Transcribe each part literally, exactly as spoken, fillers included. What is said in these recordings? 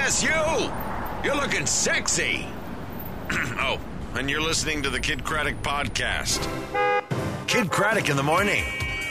Yes, you! You're looking sexy. Oh, and you're listening to the Kid Craddock Podcast. Kid Craddock in the morning.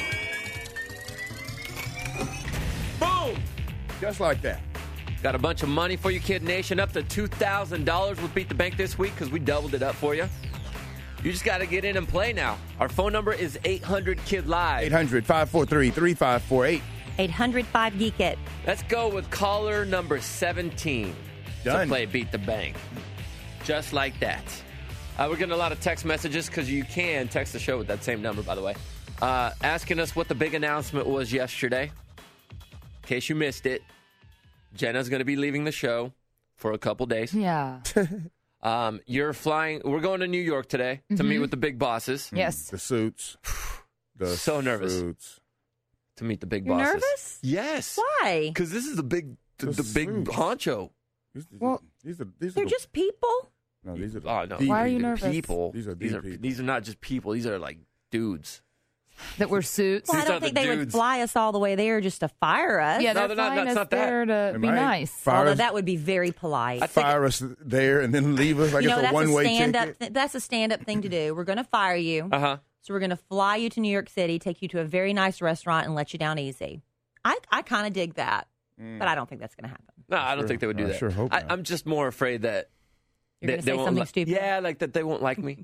Boom! Just like that. Got a bunch of money for you, Kid Nation. Up to two thousand dollars with Beat the Bank this week because we doubled it up for you. You just got to get in and play now. Our phone number is eight hundred Kid Live. eight hundred, five four three, three five four eight. eight hundred, five geek it. Let's go with caller number seventeen Done. to play Beat the Bank. Just like that. Uh, we're getting a lot of text messages because you can text the show with that same number, by the way. Uh, asking us what the big announcement was yesterday. In case you missed it, Jenna's going to be leaving the show for a couple days. Yeah. Um, you're flying. We're going to New York today to Mm-hmm. meet with the big bosses. Yes. The suits. The So nervous. Suits. To meet the big You're bosses. nervous? Yes. Why? Because this is the big, the, The the big suits. honcho. These, these Well, are, these are, these are They're the, just people. no, these are the Oh, no. deep Why are you people. nervous? People. These are these deep are people. these are not just people. These are like dudes. That we're suits. Well, I These don't are think the they would dudes. fly us all the way there just to fire us. Yeah, No, they're they're not- flying that's us not that. there to They be might nice. Fire Although us, that would be very polite. I think fire us there and then leave us like you know, it's a that's a one-way stand-up. ticket. Th- that's a stand-up thing to do. We're going to fire you, Uh huh. so we're going to fly you to New York City, take you to a very nice restaurant, and let you down easy. I I kind of dig that, but I don't think that's going to happen. No, I don't Sure. think they would do I that. sure hope I, not. I'm just more afraid that You're they, going to they say won't something li- stupid. Yeah, like that they won't like me.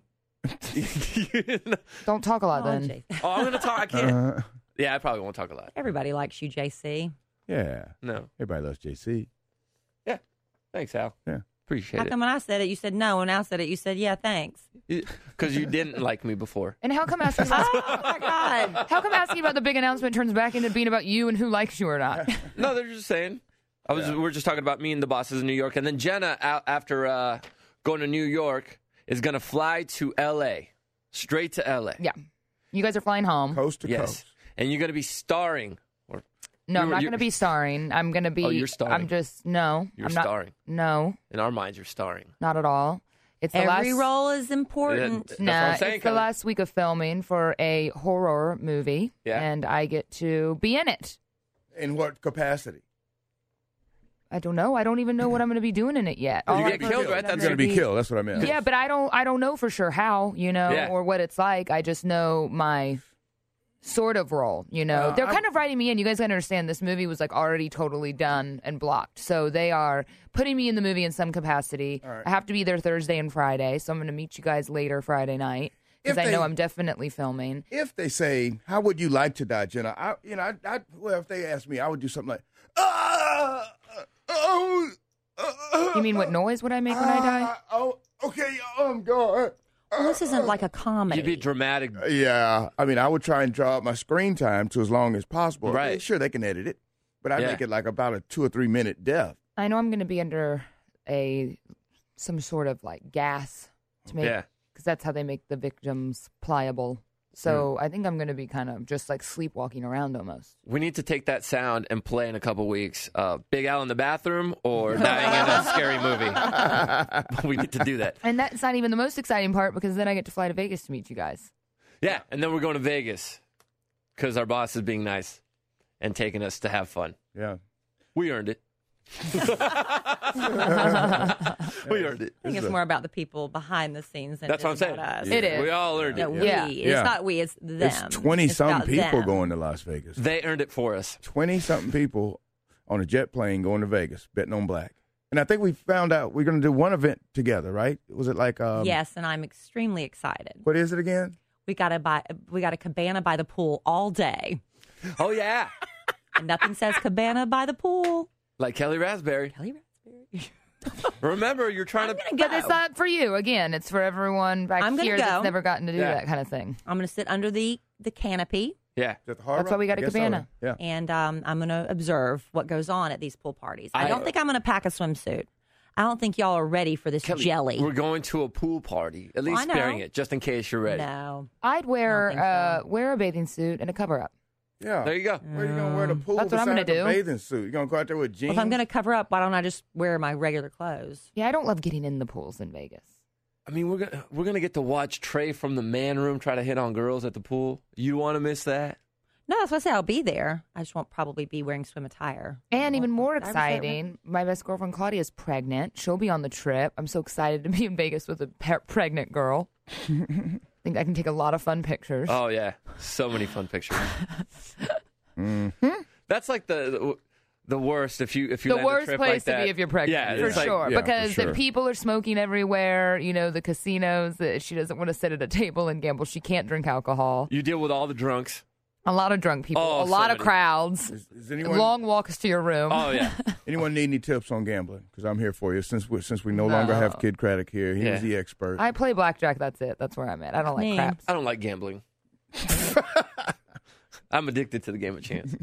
Don't talk a lot Oh, then. Jay. Oh, I'm gonna talk. I can't. Uh, Yeah, I probably won't talk a lot. Everybody likes you, J C. yeah. No. Everybody loves J C. Thanks, Al. Yeah. Appreciate How come when I said it, you said no, and I said it, you said yeah, thanks. it. Because you didn't like me before. And how come asking about, Oh my God! how come asking about the big announcement turns back into being about you and who likes you or not? No, they're just saying. I was. Yeah. We are just talking about me and the bosses in New York, and then Jenna, out after uh, going to New York, is gonna fly to L A, straight to L A. Yeah. You guys are flying home. Coast to Yes, coast. and you're gonna be starring. Or No, I'm You- not you- going to be starring. I'm going to be. Oh, you're starring. I'm just no. You're I'm not, starring. No, In our minds, you're starring. not at all. It's the Every last. role is important. That's Nah, what I'm saying, it's the Kelly. last week of filming for a horror movie, Yeah. and I get to be in it. In what capacity? I don't know. I don't even know what I'm going to be doing in it yet. You All get I've heard killed, is right? that That's I'm You're going to gonna be killed. That's what I meant. Yeah, but I don't. I don't know for sure how, you know, Yeah. or what it's like. I just know my sort of role. You know, Uh, they're I- kind of writing me in. You guys gotta understand. This movie was like already totally done and blocked, so they are putting me in the movie in some capacity. All right. I have to be there Thursday and Friday, so I'm going to meet you guys later Friday night because If I know they- I'm definitely filming. If they say, "How would you like to die, Jenna?" I, you know, I, I, well, if they ask me, I would do something like, "Ah, oh, uh, You mean what noise would I make when I die? ah, Oh, okay, oh, I'm going." Well, this isn't like a comedy. You'd be dramatic. Yeah, I mean, I would try and draw up my screen time to as long as possible. Right. Sure, they can edit it, but I'd Yeah. make it like about a two or three minute death. I know I'm going to be under a some sort of like gas to make Yeah. because that's how they make the victims pliable. So I think I'm going to be kind of just like sleepwalking around almost. We need to take that sound and play in a couple weeks. Uh, Big Al in the bathroom or dying in a scary movie. We need to do that. And that's not even the most exciting part because then I get to fly to Vegas to meet you guys. Yeah, and then we're going to Vegas because our boss is being nice and taking us to have fun. Yeah. We earned it. We earned it. I think it's more about the people behind the scenes than That's it what I'm is saying. about us. It is. We all earned No, it. we. Yeah. It's Yeah. not we. It's them. It's twenty It's some about people them. going to Las Vegas. They earned it for us. Twenty something people on a jet plane going to Vegas, betting on black. And I think we found out we're going to do one event together, right? Was it like um, Yes, and I'm extremely excited. What is it again? We got to buy. We got a cabana by the pool all day, Oh, yeah. and nothing says cabana by the pool. Like Kelly Raspberry. Kelly Raspberry. Remember, you're trying to. I'm But gonna it's go. not for you. Again, it's for everyone back I'm gonna here go. that's never gotten to do Yeah. that kind of thing. I'm going to sit under the the canopy, Yeah. Is that the Hard That's why Rock? we got I a guess so, cabana. right? Yeah. and um, I'm going to observe what goes on at these pool parties. I, I- don't think I'm going to pack a swimsuit. I don't think y'all are ready for this Kelly, jelly. We're going to a pool party. At least I know. sparing it, just in case you're ready. No. I'd wear think so. uh, wear a bathing suit and a cover up. Yeah. There you go. Where you going to wear the pool That's what I'm beside gonna the do. bathing suit? You going to go out there with jeans? Well, if I'm going to cover up, why don't I just wear my regular clothes? Yeah, I don't love getting in the pools in Vegas. I mean, we're gonna we're gonna get to watch Trey from the man room try to hit on girls at the pool. You want to miss that? No, that's what I say. I'll be there. I just won't probably be wearing swim attire. And even more Did I ever say that right? exciting, my best girlfriend Claudia is pregnant. She'll be on the trip. I'm so excited to be in Vegas with a pe- pregnant girl. I think I can take a lot of fun pictures. Oh yeah, so many fun pictures. Mm-hmm. That's like the, the the worst if you if you the land a worst trip place like to that. be if you're pregnant, Yeah, for it's like- sure. yeah, for because sure. the people are smoking everywhere. You know, the casinos. That she doesn't want to sit at a table and gamble. She can't drink alcohol. You deal with all the drunks. A lot of drunk people. Oh, a lot so of many. crowds. Is, is anyone Long walks to your room. Oh yeah. anyone need any tips on gambling? Because I'm here for you. Since we since we no, No. longer have Kid Craddock here, he's Yeah. the expert. I play blackjack. That's it. That's where I'm at. I don't like Me. craps. I don't like gambling. I'm addicted to the game of chance.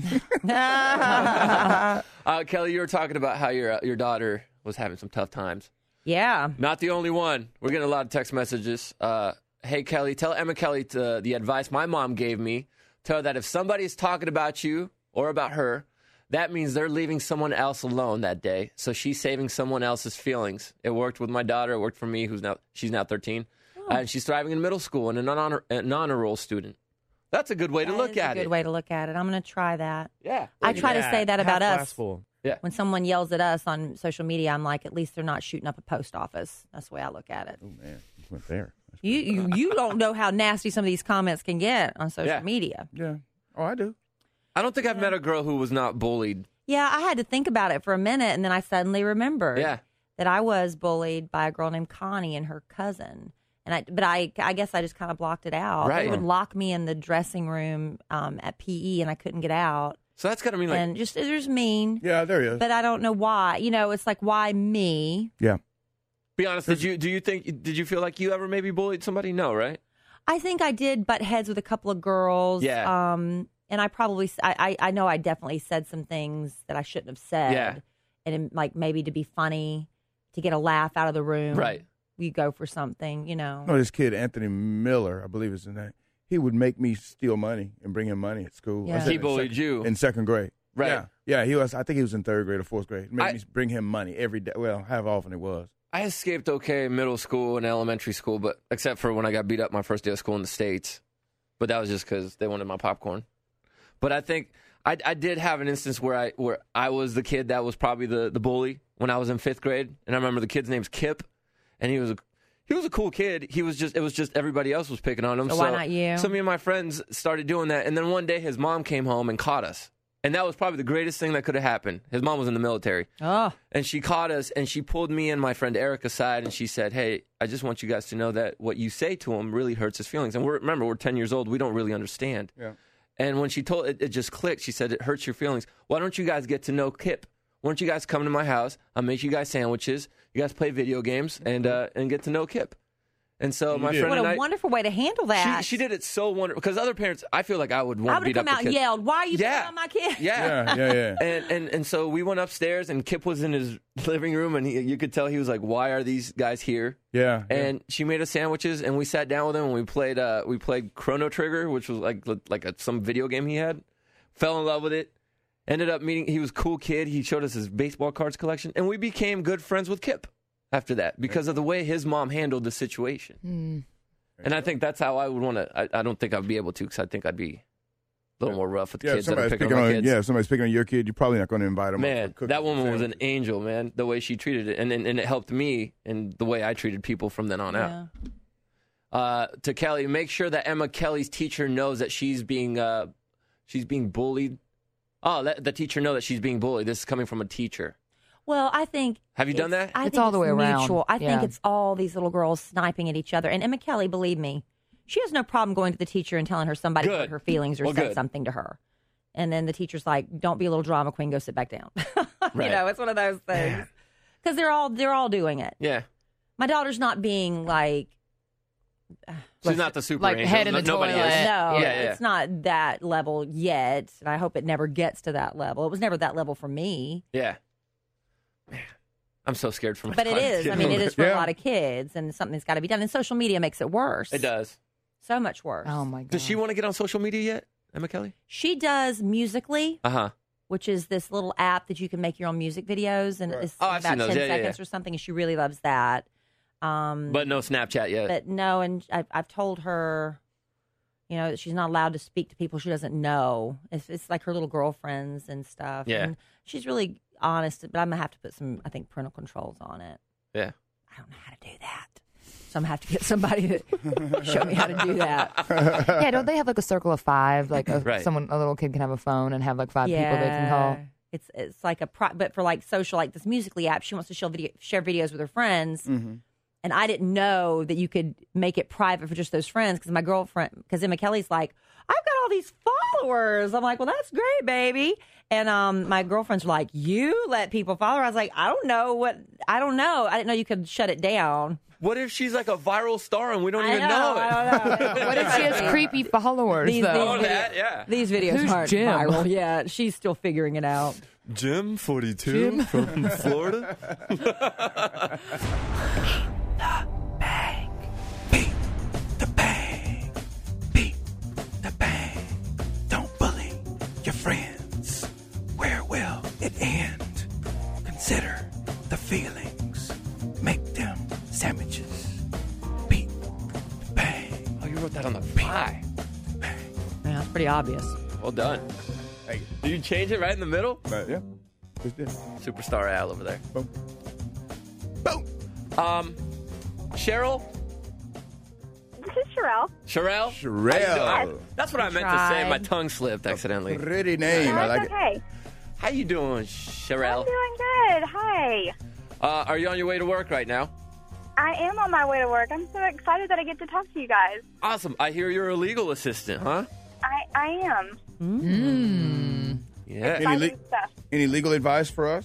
Uh, Kelly, you were talking about how your uh, your daughter was having some tough times. Yeah. Not the only one. We're getting a lot of text messages. Uh, hey, Kelly, tell Emma Kelly to, the advice my mom gave me. Tell her that if somebody's talking about you or about her, that means they're leaving someone else alone that day. So she's saving someone else's feelings. It worked with my daughter. It worked for me, who's now she's now thirteen, uh, and she's thriving in middle school and a non a non-enroll student. That's a good way to That look is at a good it. way to look at it. I'm going to try that. Yeah. I try to say that about us. Full. When someone yells at us on social media, I'm like, at least they're not shooting up a post office. That's the way I look at it. oh man, you went there. That's You you, you don't know how nasty some of these comments can get on social Yeah. media. Yeah. Oh, I do. I don't think I've met a girl who was not bullied. Yeah, I had to think about it for a minute, and then I suddenly remembered Yeah. that I was bullied by a girl named Connie and her cousin. And I, but I, I guess I just kind of blocked it out. Right. They would lock me in the dressing room um, at P E, and I couldn't get out. So that's got to mean like and just it was mean. Yeah, there he is. But I don't know why. You know, it's like, why me? yeah. be honest, did you do you think did you feel like you ever maybe bullied somebody? No, right? I think I did butt heads with a couple of girls. Yeah. Um, and I probably, I, I, I know I definitely said some things that I shouldn't have said. Yeah. And like maybe to be funny, to get a laugh out of the room. Right. We go for something, you know. No, this kid Anthony Miller, I believe is his name. He would make me steal money and bring him money at school. Yeah. I said He in bullied sec- you. in second grade. Right. Yeah, yeah. He was. I think he was in third grade or fourth grade. Made I- me bring him money every day. Well, however often it was. I escaped okay in middle school and elementary school, but except for when I got beat up my first day of school in the States. But that was just because they wanted my popcorn. But I think I, I did have an instance where I where I was the kid that was probably the, the bully when I was in fifth grade, and I remember the kid's name's Kip, and he was a he was a cool kid. He was just it was just everybody else was picking on him. So why not you? So me and my friends started doing that, and then one day his mom came home and caught us. And that was probably the greatest thing that could have happened. His mom was in the military. Oh. And she caught us, and she pulled me and my friend Eric aside, and she said, hey, I just want you guys to know that what you say to him really hurts his feelings. And we're, remember, we're ten years old. We don't really understand. Yeah. And when she told it, it just clicked. She said, it hurts your feelings. Why don't you guys get to know Kip? Why don't you guys come to my house? I'll make you guys sandwiches. You guys play video games and uh, and get to know Kip. And so You my did. friend What and a I, wonderful way to handle that. she, she did it so wonderful. Because other parents, I feel like I would I want to would beat have come up out the and kid. yelled, why are you Yeah. picking on my kid? Yeah. Yeah, yeah, yeah. And, and and so we went upstairs, and Kip was in his living room, and he, you could tell he was like, "Why are these guys here?" yeah, yeah. And she made us sandwiches, and we sat down with him, and we played uh, we played Chrono Trigger, which was like like a, some video game he had. Fell in love with it. Ended up meeting. He was a cool kid. He showed us his baseball cards collection, and we became good friends with Kip after that because of the way his mom handled the situation. Mm. And I think that's how I would want to. I, I don't think I'd be able to because I think I'd be a little more rough with the yeah, if kids that are somebody's picking picking on my on, kids. yeah, if somebody's picking on your kid, you're probably not going to invite them. Man, up for that cookies and woman was an sandwiches. angel, man. The way she treated it, and and, and it helped me in the way I treated people from then on out. Yeah. Uh, to Kelly, make sure that Emma Kelly's teacher knows that she's being uh, she's being bullied. Oh, let the teacher know that she's being bullied. This is coming from a teacher. Well, I think. Have you done it's- that? I It's think all the way around. mutual. I Yeah. think it's all these little girls sniping at each other. And Emma Kelly, believe me, she has no problem going to the teacher and telling her somebody Good. hurt her feelings or Well, said good. something to her. And then the teacher's like, "Don't be a little drama queen. Go sit back down." Right. You know, it's one of those things because they're all they're all doing it. Yeah, My daughter's not being like, she's not the super like angel. head in the No- Nobody toilet. is. no, Yeah, yeah. it's not that level yet. And I hope it never gets to that level. It was never that level for me. Yeah. Man, I'm so scared for my But it daughter, is. too. I mean, it is for Yeah. a lot of kids, and something's got to be done. And social media makes it worse. It does. So much worse. Oh my god. Does she want to get on social media yet, Emma Kelly? She does Musically, Uh huh. which is this little app that you can make your own music videos, and it's Oh, I've about seen those. ten Yeah, yeah, seconds yeah. or something. And she really loves that. Um, But no Snapchat yet. but no, and I've, I've told her, You know, she's not allowed to speak to people she doesn't know. It's, it's like her little girlfriends and stuff. Yeah. And she's really honest, but I'm going to have to put some, I think, parental controls on it. Yeah. I don't know how to do that. So I'm going to have to get somebody to show me how to do that. Yeah, don't they have like a circle of five? Like a, Right. someone, a little kid can have a phone and have like five yeah. people they can call. It's it's like a, pro, but for like social, like this Musical.ly app, she wants to share, video, share videos with her friends. Mm-hmm. And I didn't know that you could make it private for just those friends because my girlfriend, because Emma Kelly's like, I've got all these followers. I'm like, well, that's great, baby. And um, my girlfriends were like, you let people follow her? I was like, I don't know what, I don't know. I didn't know you could shut it down. What if she's like a viral star and we don't I even know, know, it? I don't know. What if she has creepy followers, These- though? Oh, these- that, yeah. These videos Who's aren't Jim? viral yet. She's still figuring it out. Jim, forty-two, from Florida. Beat the bang. Beat the bang. Don't bully your friends. Where will it end? Consider the feelings. Make them sandwiches. Beat the bang. Oh, you wrote that on the pie. Yeah, it's pretty obvious. Well done. Hey, Did you change it right in the middle? but yeah, just did. Superstar Al over there. Boom. Boom. Um, Cheryl? This is Sherelle. Sherelle? Sherelle. How you doing? That's what I meant to say. Tried. My tongue slipped accidentally. Pretty name. I That's like it. okay. How you doing, I'm Sherelle? doing good. Hi. Uh, are you on your way to work right now? I am on my way to work. I'm so excited that I get to talk to you guys. Awesome. I hear you're a legal assistant, huh? I, I am. Mm. Yeah. Any, Exciting le- stuff. any legal advice for us?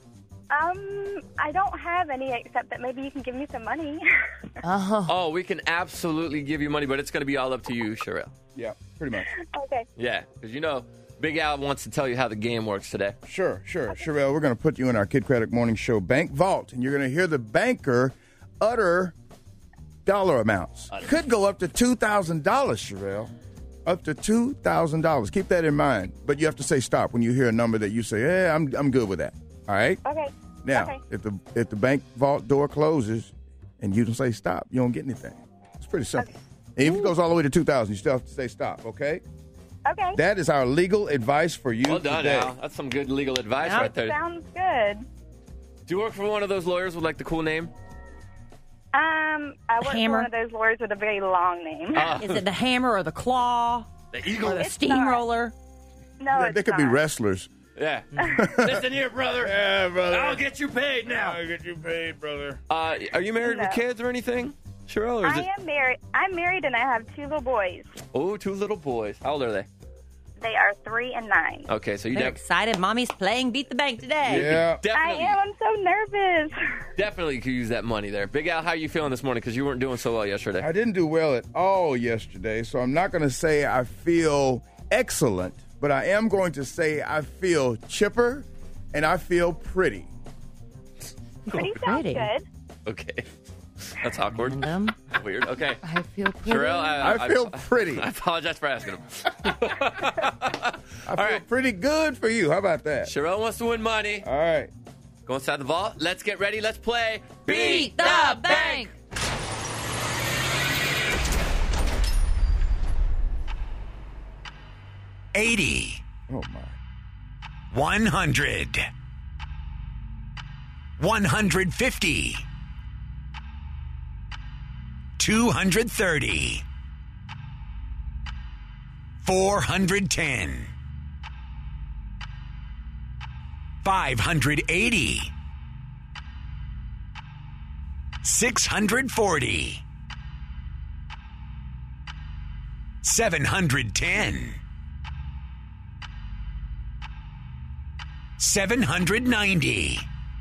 Um, I don't have any except that maybe you can give me some money. Oh. Oh, we can absolutely give you money, but it's going to be all up to you, Sherelle. Yeah, pretty much. Okay. Yeah, because you know, Big Al wants to tell you how the game works today. Sure, sure. Sherelle, we're going to put you in our Kid Craddock Morning Show bank vault, and you're going to hear the banker utter dollar amounts. Could go up to two thousand dollars, Sherelle. Up to two thousand dollars. Keep that in mind. But you have to say stop when you hear a number that you say, yeah, I'm, I'm good with that. All right? Okay. Now, Okay. if the if the bank vault door closes and you don't say stop, you don't get anything. It's pretty simple. And if it goes all the way to two thousand, you still have to say stop, okay? Okay. That is our legal advice for you Well done, today. Al. That's some good legal advice Yeah. right there. Sounds good. Do you work for one of those lawyers with like the cool name? Um, I work Hammer. for one of those lawyers with a very long name. Uh, Is it the hammer or the claw the or Eagle. the It's steamroller? no, They, it's they could be not. wrestlers. Yeah. Listen here, brother. Yeah, brother. I'll get you paid now. I'll get you paid, brother. Uh, are you married with No. kids or anything, Cheryl? Or is I it? am married. I'm married and I have two little boys. Oh, two little boys. How old are they? They are three and nine. Okay, so you They're def- excited. Mommy's playing Beat the Bank today. Yeah. I definitely, am. I'm so nervous. definitely could use that money there. Big Al, how you feeling this morning? Because you weren't doing so well yesterday. I didn't do well at all yesterday, so I'm not going to say I feel excellent, but I am going to say I feel chipper and I feel pretty. Pretty sounds pretty. good. Okay, that's awkward. Random. Weird. Okay, I feel pretty. Cheryl, I, I feel pretty. I apologize for asking him. I feel right. pretty good for you. How about that? Cheryl wants to win money. All right. Go inside the vault. Let's get ready. Let's play Beat the bank. eighty. Oh, my. one hundred. one hundred fifty. two hundred thirty. four hundred ten. five hundred eighty. six hundred forty. seven hundred ten. seven hundred ninety.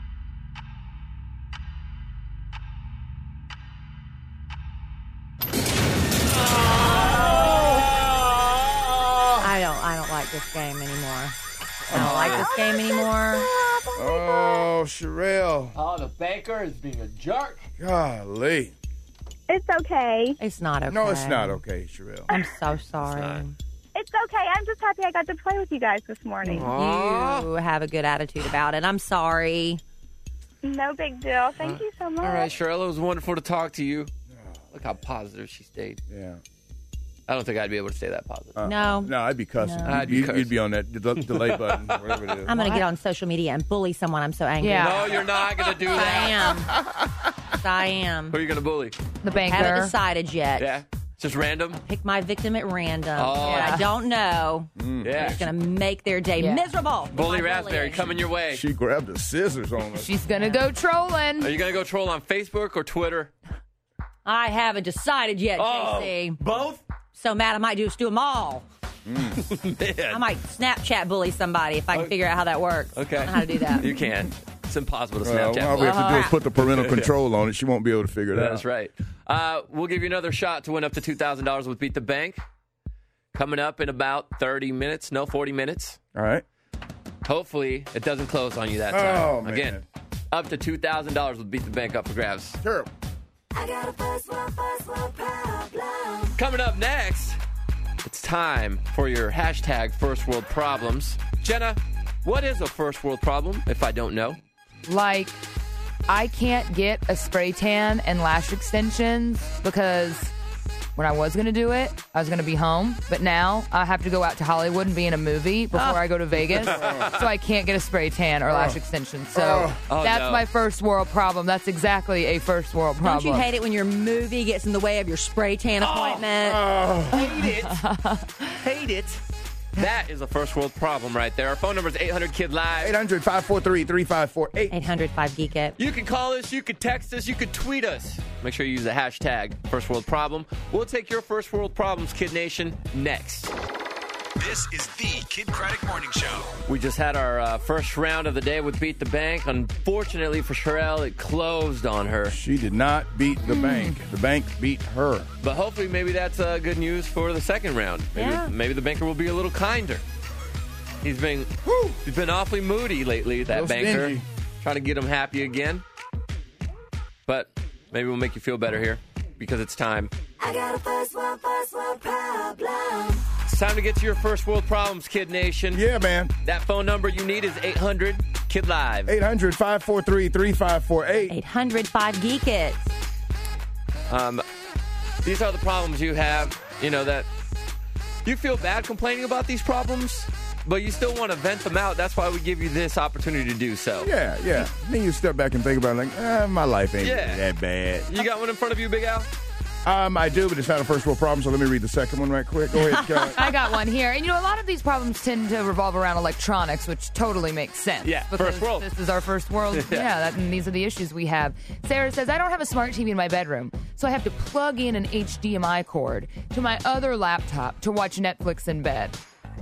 I don't. I don't like this game anymore. I don't like this game anymore. Oh, Sherelle. Oh, the banker is being a jerk. Golly. It's okay. It's not okay. No, it's not okay, Sherelle. I'm so sorry. It's okay. I'm just happy I got to play with you guys this morning. You have a good attitude about it. I'm sorry. No big deal. Thank you so much. All right, Cheryl, it was wonderful to talk to you. Look how positive she stayed. Yeah. I don't think I'd be able to stay that positive. Uh, No. No, I'd be cussing. No. I'd be you'd, cussing. you'd be on that del- delay button, whatever it is. I'm going to get on social media and bully someone. I'm so angry. Yeah. No, you're not going to do I that. am. Yes, I am. Who are you going to bully? The banker. Haven't decided yet. Yeah. Just random? Pick my victim at random. Oh. That I don't know. Yeah. It's going to make their day Yeah. miserable. Bully My Raspberry bullying. coming your way. She grabbed the scissors on us. She's gonna go trolling. Are you going to go troll on Facebook or Twitter? I haven't decided yet, Oh, J C. both? So mad I might just do them all. Man. I might Snapchat bully somebody if I can figure out how that works. Okay. I don't know how to do that. You can. It's impossible to Well, Snapchat. all we have to do is Uh-huh. put the parental control on it. She won't be able to figure it out. That's right. Uh, we'll give you another shot to win up to two thousand dollars with Beat the Bank. Coming up in about thirty minutes. No, forty minutes. All right. Hopefully, it doesn't close on you that time. Oh, man. Again, up to two thousand dollars with Beat the Bank up for grabs. Terrible. Coming up next, it's time for your hashtag first world problems. Jenna, what is a first world problem, if I don't know? Like, I can't get a spray tan and lash extensions because when I was going to do it, I was going to be home. But now I have to go out to Hollywood and be in a movie before I go to Vegas. So I can't get a spray tan or lash extension. So Oh, that's no. my first world problem. That's exactly a first world Don't problem. you hate it when your movie gets in the way of your spray tan appointment? Hate it. Hate it. That is a first world problem right there. Our phone number is eight hundred kid live. eight hundred, five four three, three five four eight. eight hundred five geek it. You can call us, you can text us, you can tweet us. Make sure you use the hashtag first world problem. We'll take your first world problems, Kid Nation, next. This is the Kid Craddock Morning Show. We just had our uh, first round of the day with Beat the Bank. Unfortunately for Sherelle, it closed on her. She did not beat the bank. The bank beat her. But hopefully maybe that's uh, good news for the second round. Maybe, Yeah. maybe the banker will be a little kinder. He's been he's been awfully moody lately, that Real banker. stingy. Trying to get him happy again. But maybe we'll make you feel better here because it's time. I got a first world, first world problem. It's time to get to your first world problems, Kid Nation. Yeah, man. That phone number you need is eight hundred kid live. eight hundred, five four three, three five four eight. eight hundred five geek it. Um, these are the problems you have, you know, that you feel bad complaining about these problems, but you still want to vent them out. That's why we give you this opportunity to do so. Yeah, yeah. Then you step back and think about it like, eh, my life ain't Yeah. really that bad. You got one in front of you, Big Al? Um, I do, but it's not a first world problem, so let me read the second one right quick. Go ahead, Kelly. I got one here. And, you know, a lot of these problems tend to revolve around electronics, which totally makes sense. Yeah, because first world. This is our first world. Yeah. yeah, that, and these are the issues we have. Sarah says, I don't have a smart T V in my bedroom, so I have to plug in an H D M I cord to my other laptop to watch Netflix in bed.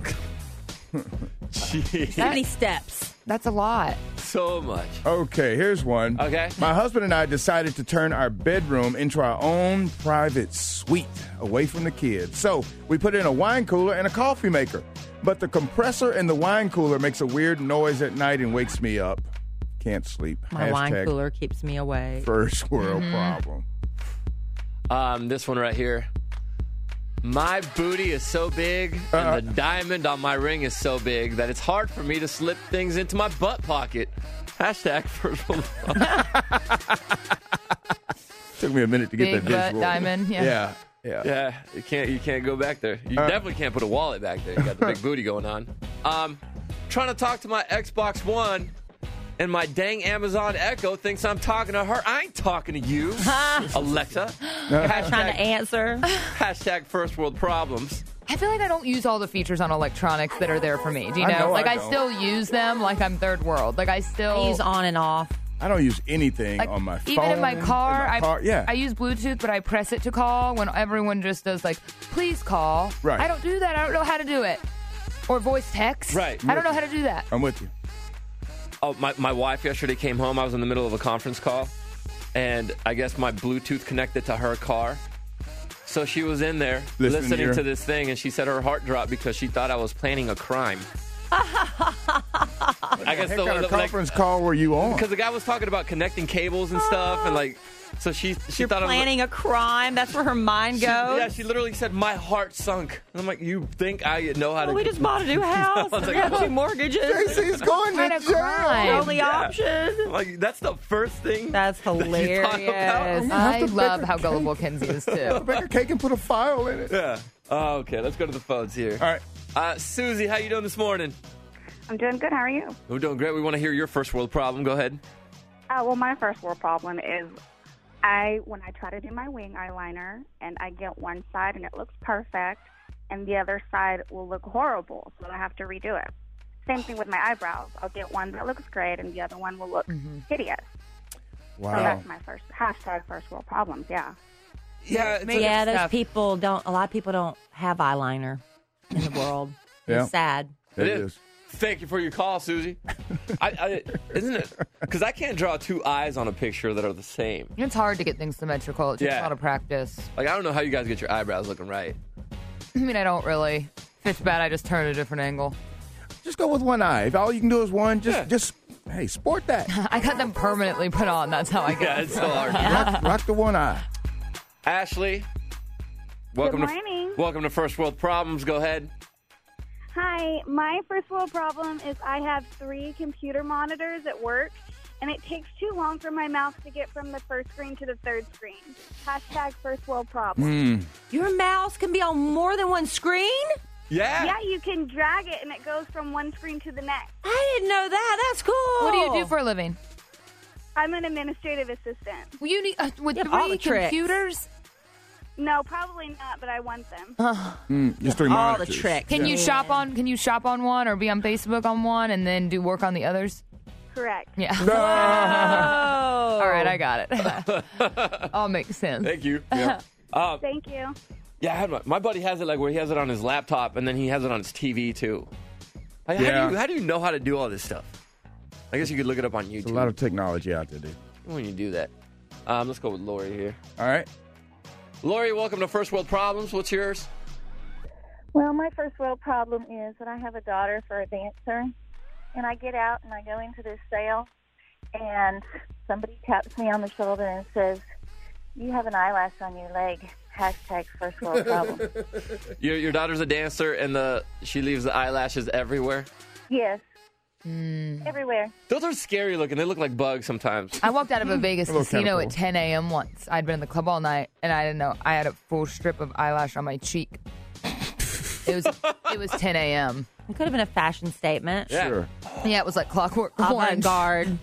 Jeez. How many steps? That's a lot. So much. Okay, here's one. Okay. My husband and I decided to turn our bedroom into our own private suite away from the kids. So we put in a wine cooler and a coffee maker. But the compressor in the wine cooler makes a weird noise at night and wakes me up. Can't sleep. My wine Hashtag cooler keeps me awake. First world problem. Um, this one right here. My booty is so big Uh, and the diamond on my ring is so big that it's hard for me to slip things into my butt pocket. Hashtag first world problem. Took me a minute to get Big that butt visual. diamond, yeah. Yeah. Yeah. Yeah, you can't you can't go back there. You Uh, definitely can't put a wallet back there. You got the big booty going on. Um, trying to talk to my Xbox One, and my dang Amazon Echo thinks I'm talking to her. I ain't talking to you, Alexa. Trying to Hashtag, answer. hashtag first world problems. I feel like I don't use all the features on electronics that are there for me. Do you I know? know like I I, don't. still use them like I'm third world. Like I still I use on and off. I don't use anything like, on my phone. even in my car, in my I, car. Yeah. I use Bluetooth, but I press it to call when everyone just does like, please call. Right. I don't do that. I don't know how to do it. Or voice text. Right. I don't know how to do that. I'm with you. Oh, my, my wife yesterday came home. I was in the middle of a conference call, and I guess my Bluetooth connected to her car. So she was in there Listening to listening your- to this thing, and she said her heart dropped because she thought I was planning a crime. I guess What the, kind of like, conference call were you on? because the guy was talking about connecting cables and stuff, and like So she she You're thought planning a crime. That's where her mind She, goes. yeah, she literally said, "My heart sunk." And I'm like, "You think I know how to?" Well, we just bought a new house. I was we like, have two mortgages. J C's going What to a jail. crime. Only option. Like that's the first thing. That's that you thought hilarious. about? I have to love bake how a gullible Kenzie is too. Bake a cake and put a file in it. Yeah. Oh, okay, let's go to the phones here. All right. Uh, Susie, how you doing this morning? I'm doing good. How are you? We're doing great. We want to hear your first world problem. Go ahead. Uh, well, my first world problem is I when I try to do my wing eyeliner and I get one side and it looks perfect and the other side will look horrible, so I have to redo it. Same thing with my eyebrows. I'll get one that looks great and the other one will look hideous. Wow. So that's my first hashtag first world problems. Yeah. Yeah, it's Make a- it Yeah, those stuff. people don't. A lot of people don't have eyeliner in the world. Yeah. It's sad. It It is. Thank you for your call, Susie. I, I, isn't it? Because I can't draw two eyes on a picture that are the same. It's hard to get things symmetrical. It takes Yeah. a lot of practice. Like I don't know how you guys get your eyebrows looking right. I mean, I don't really. If it's bad, I just turn a different angle. Just go with one eye. If all you can do is one, just, Yeah. just hey, sport that. I got them permanently put on. That's how I get Yeah, it. it's so hard. rock, rock the one eye. Ashley, welcome Good to morning. welcome to First World Problems. Go ahead. Hi, my first world problem is I have three computer monitors at work, and it takes too long for my mouse to get from the first screen to the third screen. Hashtag first world problem. Your mouse can be on more than one screen? Yeah. Yeah, you can drag it, and it goes from one screen to the next. I didn't know that. That's cool. What do you do for a living? I'm an administrative assistant. Well, you need uh, with You have all three the tricks. computers. No, probably not, but I want them. Mm, just three all monitors. the tricks? Can you Yeah. shop on? Can you shop on one or be on Facebook on one and then do work on the others? Correct. Yeah. Oh. All right, I got it. All makes sense. Thank you. Yeah. Uh, Thank you. yeah, I had my, my buddy has it like where he has it on his laptop and then he has it on his T V too. Like, how, Yeah. do you, how do you know how to do all this stuff? I guess you could look it up on There's YouTube a lot of technology out there, dude. when you do that. Um, let's go with Lori here. All right. Lori, welcome to First World Problems. What's yours? Well, my first world problem is that I have a daughter for a dancer, and I get out and I go into this sale, and somebody taps me on the shoulder and says, "You have an eyelash on your leg." Hashtag first world problem. Your your daughter's a dancer and the she leaves the eyelashes everywhere. Yes, Mm. everywhere. Those are scary looking. They look like bugs sometimes. I walked out of a Vegas That looks kinda casino cool. at ten a.m. once. I'd been in the club all night, and I didn't know I had a full strip of eyelash on my cheek. It was it was ten a.m. It could have been a fashion statement. Yeah. Sure. Yeah, it was like clockwork Avant orange. garde.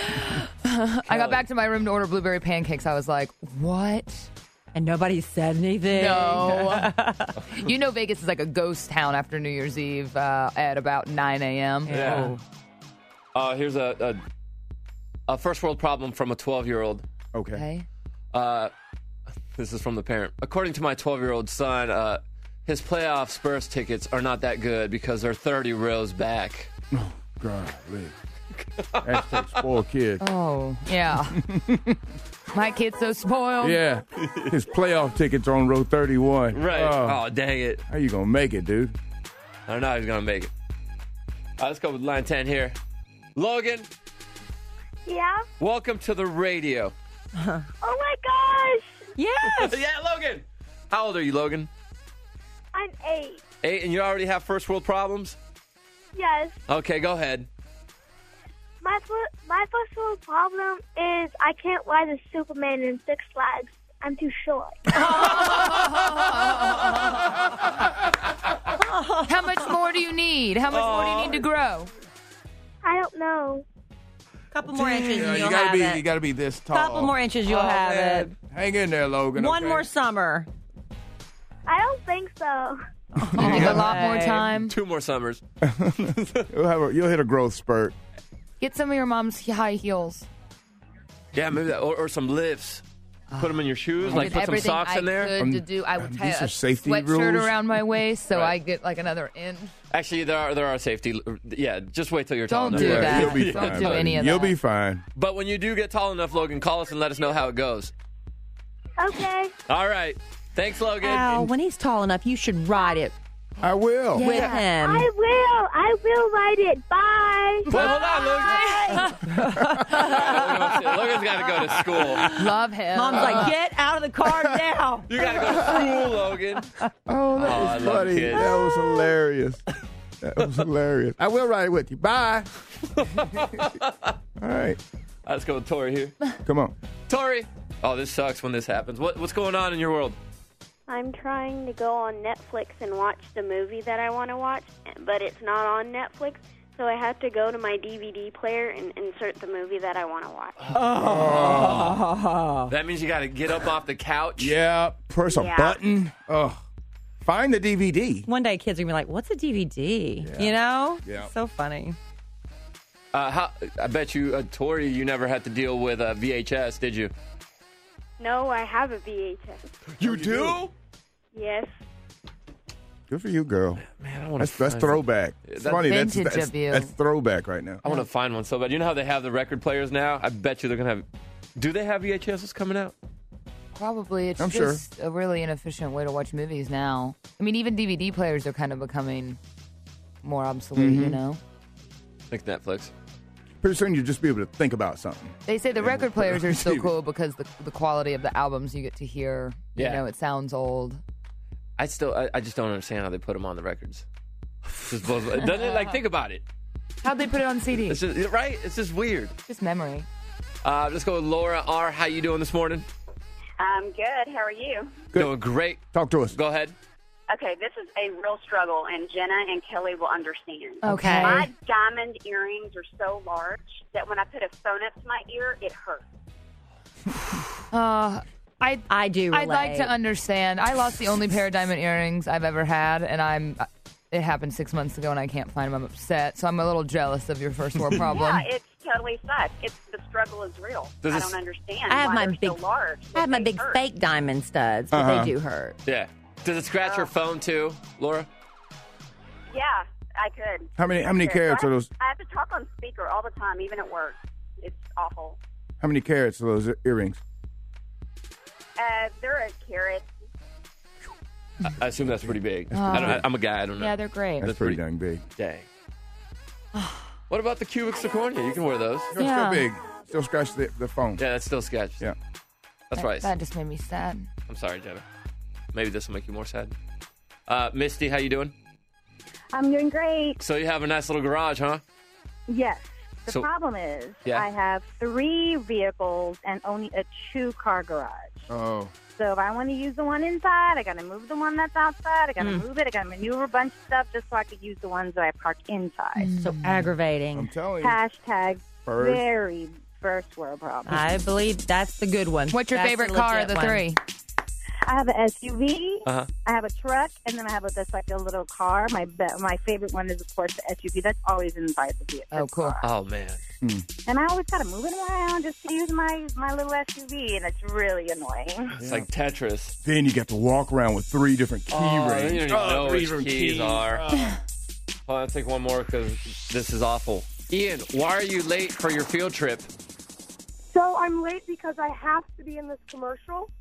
I got back to my room to order blueberry pancakes. I was like, what? And nobody said anything. No. You know Vegas is like a ghost town after New Year's Eve uh, at about nine a.m. Yeah. Uh, here's a, a a first world problem from a twelve year old. Okay. Okay. Uh, this is from the parent. According to my twelve year old son, uh, his playoff Spurs tickets are not that good because they're thirty rows back. God, hashtag spoiled kid. Oh, yeah. My kid's so spoiled. Yeah. His playoff tickets are on row thirty-one. Right. Oh, Oh, dang it. how you going to make it, dude? I don't know how he's going to make it. All right, let's go with line ten here. Logan, Yeah? welcome to the radio. Oh my gosh! Yes. Yeah, Logan. How old are you, Logan? I'm eight. Eight, and you already have first world problems? Yes. Okay, go ahead. My fir- my first world problem is I can't ride a Superman in Six Flags. I'm too short. How much more do you need? How much more do you need to grow? I don't know. Couple more inches Yeah, and you you'll gotta have be, it. you gotta be this tall. Couple more inches, you'll Oh, have man. it. Hang in there, Logan. One okay? more summer. I don't think so. You need a lot more Okay. time. Two more summers. You'll, have a, you'll hit a growth spurt. Get some of your mom's high heels. Yeah, maybe that. Or, or some lifts. Put them in your shoes. I Like did put some everything socks I in there. could Um, to do. I would um, tie these a are safety sweatshirt rules. around my waist so Right. I get like another inch. Actually, there are there are safety. Yeah, just wait till you're tall Don't enough. do Yeah, that. You'll be Don't fine. do buddy. any of You'll that. be fine. But when you do get tall enough, Logan, call us and let us know how it goes. Okay. All right. Thanks, Logan. Al, when he's tall enough, you should ride it I will. with him. I will. I will ride it. Bye. Well, hold on, Logan. Logan's got to go to school. Love him. Mom's like, get out of the car now. You got to go to school, Logan. Oh, that Oh, I was love funny. kids. That was hilarious. That was hilarious. I will ride with you. Bye. All right. Let's go with Tori here. Come on. Tori. Oh, this sucks when this happens. What, what's going on in your world? I'm trying to go on Netflix and watch the movie that I want to watch, but it's not on Netflix, so I have to go to my D V D player and insert the movie that I want to watch. Oh. That means you got to get up off the couch. Yeah. Press a Yeah. button. Oh. Find the D V D. One day kids are going to be like, what's a D V D? You know? Yeah. So funny. Uh, how, I bet you, uh, Tori, you never had to deal with uh, V H S, did you? No, I have a V H S. You do? Yes. Good for you, girl. Man, I want That's, to. that's throwback. It's That's funny. That's, vintage that's, of you. that's throwback right now. I want to find one so bad. You know how they have the record players now? I bet you they're going to have. Do they have V H Ss coming out? Probably. It's I'm sure. just a really inefficient way to watch movies now. I mean, even D V D players are kind of becoming more obsolete, Mm-hmm. you know? Like Netflix. Pretty soon you'll just be able to think about something. They say the Yeah, record but- players are so cool because the the quality of the albums you get to hear, you Yeah. know, it sounds old. I still, I, I just don't understand how they put them on the records. Just blows, doesn't it? Like, think about it. How'd they put it on C D? It's just, right? It's just weird. Just memory. Uh, let's go with Laura R. How you doing this morning? I'm good. How are you? Good. Doing great. Talk to us. Go ahead. Okay, this is a real struggle, and Jenna and Kelly will understand. Okay. My diamond earrings are so large that when I put a phone up to my ear, it hurts. Uh, I I do relate. I'd like to understand. I lost the only pair of diamond earrings I've ever had, and I'm. It happened six months ago, and I can't find them. I'm upset, so I'm a little jealous of your first world problem. Yeah, it's totally sucks. It's the struggle is real. Does I this- don't understand. I have why my they're big, so large. I have my They big hurt. fake diamond studs, but Uh-huh. they do hurt. Yeah. Does it scratch your phone too, Laura? Yeah, I could. How many how many Okay, so carats I are have- those? I have to talk on speaker all the time, even at work. It's awful. How many carats are those earrings? Uh, they're a carrot. I, I assume that's pretty big. Oh. I don't, I, I'm a guy. I don't know. Yeah, they're great. That's, That's pretty, pretty- dang big. Dang. What about the cubic zirconia? You can wear those. Still, Yeah. still big. Still scratch the, the phone. Yeah, that's still sketched. Yeah. That's That- right. That just made me sad. I'm sorry, Jenna. Maybe this will make you more sad. Uh, Misty, how you doing? I'm doing great. So you have a nice little garage, huh? Yes. The So- problem is Yeah. I have three vehicles and only a two-car garage. Oh. So if I want to use the one inside, I got to move the one that's outside. I got to Mm. move it. I got to maneuver a bunch of stuff just so I could use the ones that I park inside. So I'm aggravating. telling you. Hashtag First. very first world problem. I believe that's the good one. What's your That's favorite the car of the legit one. three? I have an S U V. Uh-huh. I have a truck, and then I have a, that's like a little car. My be- my favorite one is, of course, the S U V. That's always inside the vehicle. Oh, cool. Oh, man. And I always got to move it around just to use my, my little S U V, and it's really annoying. It's like Tetris. Then you get to walk around with three different key Oh, rings. you don't even Oh, know three which different keys, are. Oh. Hold on, I'll take one more because this is awful. Ian, why are you late for your field trip? So I'm late because I have to be in this commercial.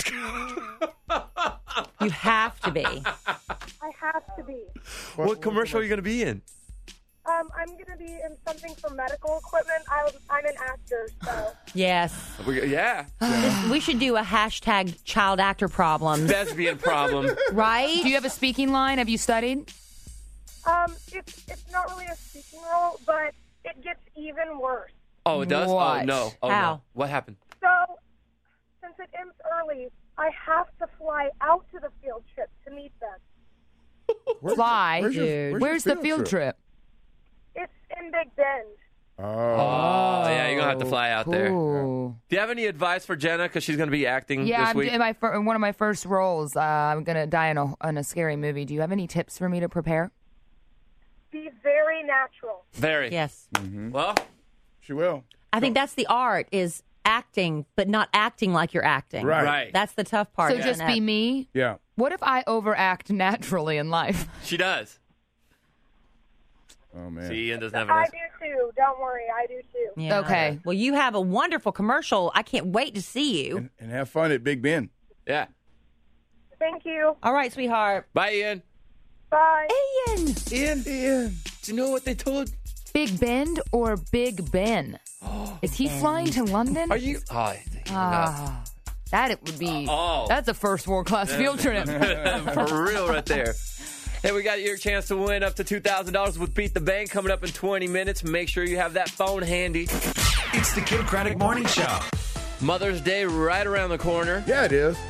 You have to be. I have to be. What, commercial are you going to be in? Um, I'm going to be in something for medical equipment. I was, I'm an actor, so. Yes. We, yeah. This- we should do a hashtag child actor problem. Lesbian problem. Right? Do you have a speaking line? Have you studied? Um, it's, it's not really a speaking role, but it gets even worse. Oh, it does? Oh, What? no. Oh, How? no. What happened? So, since it ends early, I have to fly out to the field trip to meet them. Where's- Fly. where's your- Dude. Where's, the field trip? It's in Big Bend. Oh. Oh, yeah, you're going to have to fly out there. Cool. Do you have any advice for Jenna? Because she's going to be acting Yeah, this I'm week. in my fir- in one of my first roles. Uh, I'm gonna die in a in a scary movie. Do you have any tips for me to prepare? Be very natural. Very. Yes. Well, She will. I think that's the art is acting, but not acting like you're acting. Right. right. That's the tough part. So isn't just it? be me. Yeah. What if I overact naturally in life? She does. Oh, man. See, Ian doesn't have an I answer. do too. Don't worry, I do too. Yeah. Okay. Well, you have a wonderful commercial. I can't wait to see you. And, and have fun at Big Ben. Yeah. Thank you. All right, sweetheart. Bye, Ian. Bye. Ian. Ian, Ian. Do you know what they told Big Bend or Big Ben? Is he flying to London? Are you? Oh, Ah, that it would be. Oh. That's a first world class field trip. For real, right there. Hey, we got your chance to win up to two thousand dollars with Beat the Bank coming up in twenty minutes. Make sure you have that phone handy. It's the Kid Craddock Morning Show. Mother's Day right around the corner. Yeah, it is.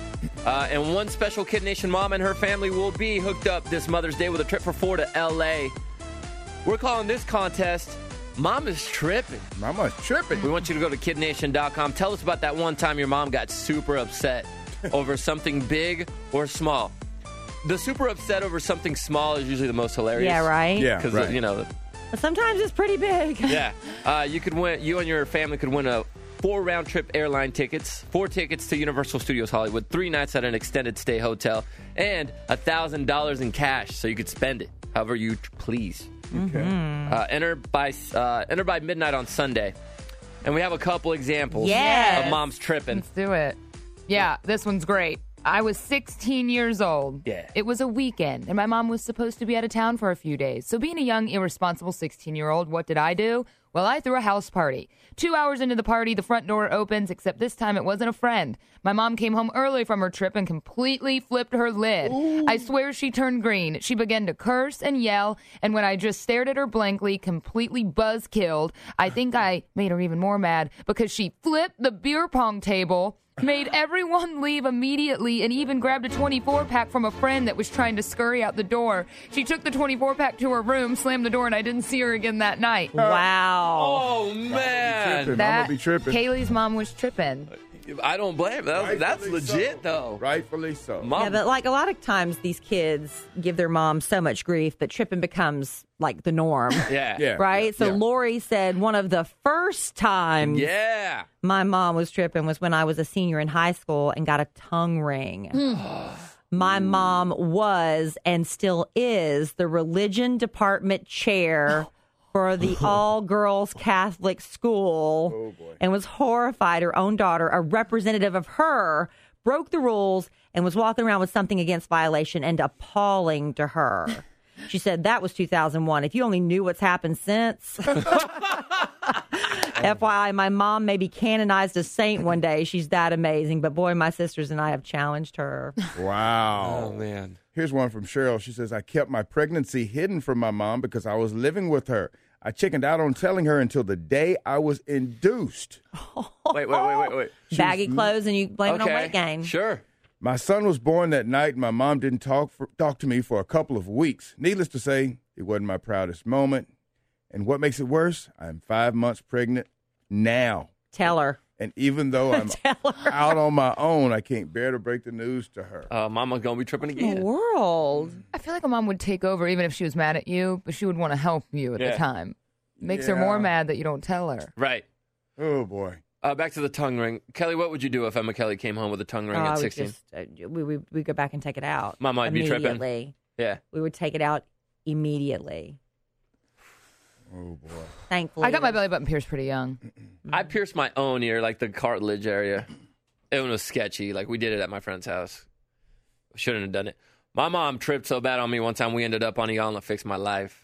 Uh, and one special Kid Nation mom and her family will be hooked up this Mother's Day with a trip for four to L A. We're calling this contest Mama's Tripping. Mama's Tripping. We want you to go to kid nation dot com. Tell us about that one time your mom got super upset over something big or small. The super upset over something small is usually the most hilarious. Yeah, right? Yeah, Because, right. you know, But sometimes it's pretty big. yeah. Uh, you could win. You and your family could win a four round trip airline tickets, four tickets to Universal Studios Hollywood, three nights at an extended stay hotel, and a thousand dollars in cash, so you could spend it however you please. Okay. Uh, enter by uh, enter by midnight on Sunday, and we have a couple examples Yes. of moms tripping. Let's do it. Yeah, this one's great. I was sixteen years old. Yeah. It was a weekend, and my mom was supposed to be out of town for a few days. So being a young, irresponsible sixteen-year-old, what did I do? Well, I threw a house party. Two hours into the party, the front door opens, except this time it wasn't a friend. My mom came home early from her trip and completely flipped her lid. Ooh. I swear she turned green. She began to curse and yell, and when I just stared at her blankly, completely buzz-killed, I think I made her even more mad because she flipped the beer pong table, made everyone leave immediately, and even grabbed a twenty-four pack from a friend that was trying to scurry out the door. She took the twenty-four pack to her room, slammed the door, and I didn't see her again that night. Wow. Oh man, Tripping. That, Mama be tripping. Kaylee's mom was tripping. I don't blame. That, that's Rightfully legit so. though. Rightfully so. Mom, Yeah, but like a lot of times these kids give their mom so much grief that tripping becomes like the norm. yeah, Yeah. Right? So Yeah. Lori said one of the first times yeah. my mom was tripping was when I was a senior in high school and got a tongue ring. My mom was and still is the religion department chair for the all-girls Catholic school Oh, boy. and was horrified her own daughter, a representative of her, broke the rules and was walking around with something against violation and appalling to her. She said that was two thousand one. If you only knew what's happened since. F Y I, my mom may be canonized a saint one day. She's that amazing. But boy, my sisters and I have challenged her. Wow. Oh man. Here's one from Cheryl. She says, I kept my pregnancy hidden from my mom because I was living with her. I chickened out on telling her until the day I was induced. Wait, wait, wait, wait, wait. Baggy clothes and you blame it on weight gain. Sure. My son was born that night, and my mom didn't talk for, talk to me for a couple of weeks. Needless to say, it wasn't my proudest moment. And what makes it worse, I'm five months pregnant now. Tell her. And even though I'm out on my own, I can't bear to break the news to her. Uh, Mama's gonna be tripping In the again. world. I feel like a mom would take over even if she was mad at you, but she would want to help you at Yeah. the time. Makes her Yeah. more mad that you don't tell her. Right. Oh, boy. Uh, back to the tongue ring. Kelly, what would you do if Emma Kelly came home with a tongue ring Oh, I at would sixteen? just, uh, we, we, we go back and take it out. Mama might be tripping. Immediately. Yeah. We would take it out immediately. Oh, boy. Thankfully. I got my belly button pierced pretty young. I pierced my own ear, like the cartilage area. It was sketchy. Like, we did it at my friend's house. Shouldn't have done it. My mom tripped so bad on me one time we ended up on Iyanla Fix My Life.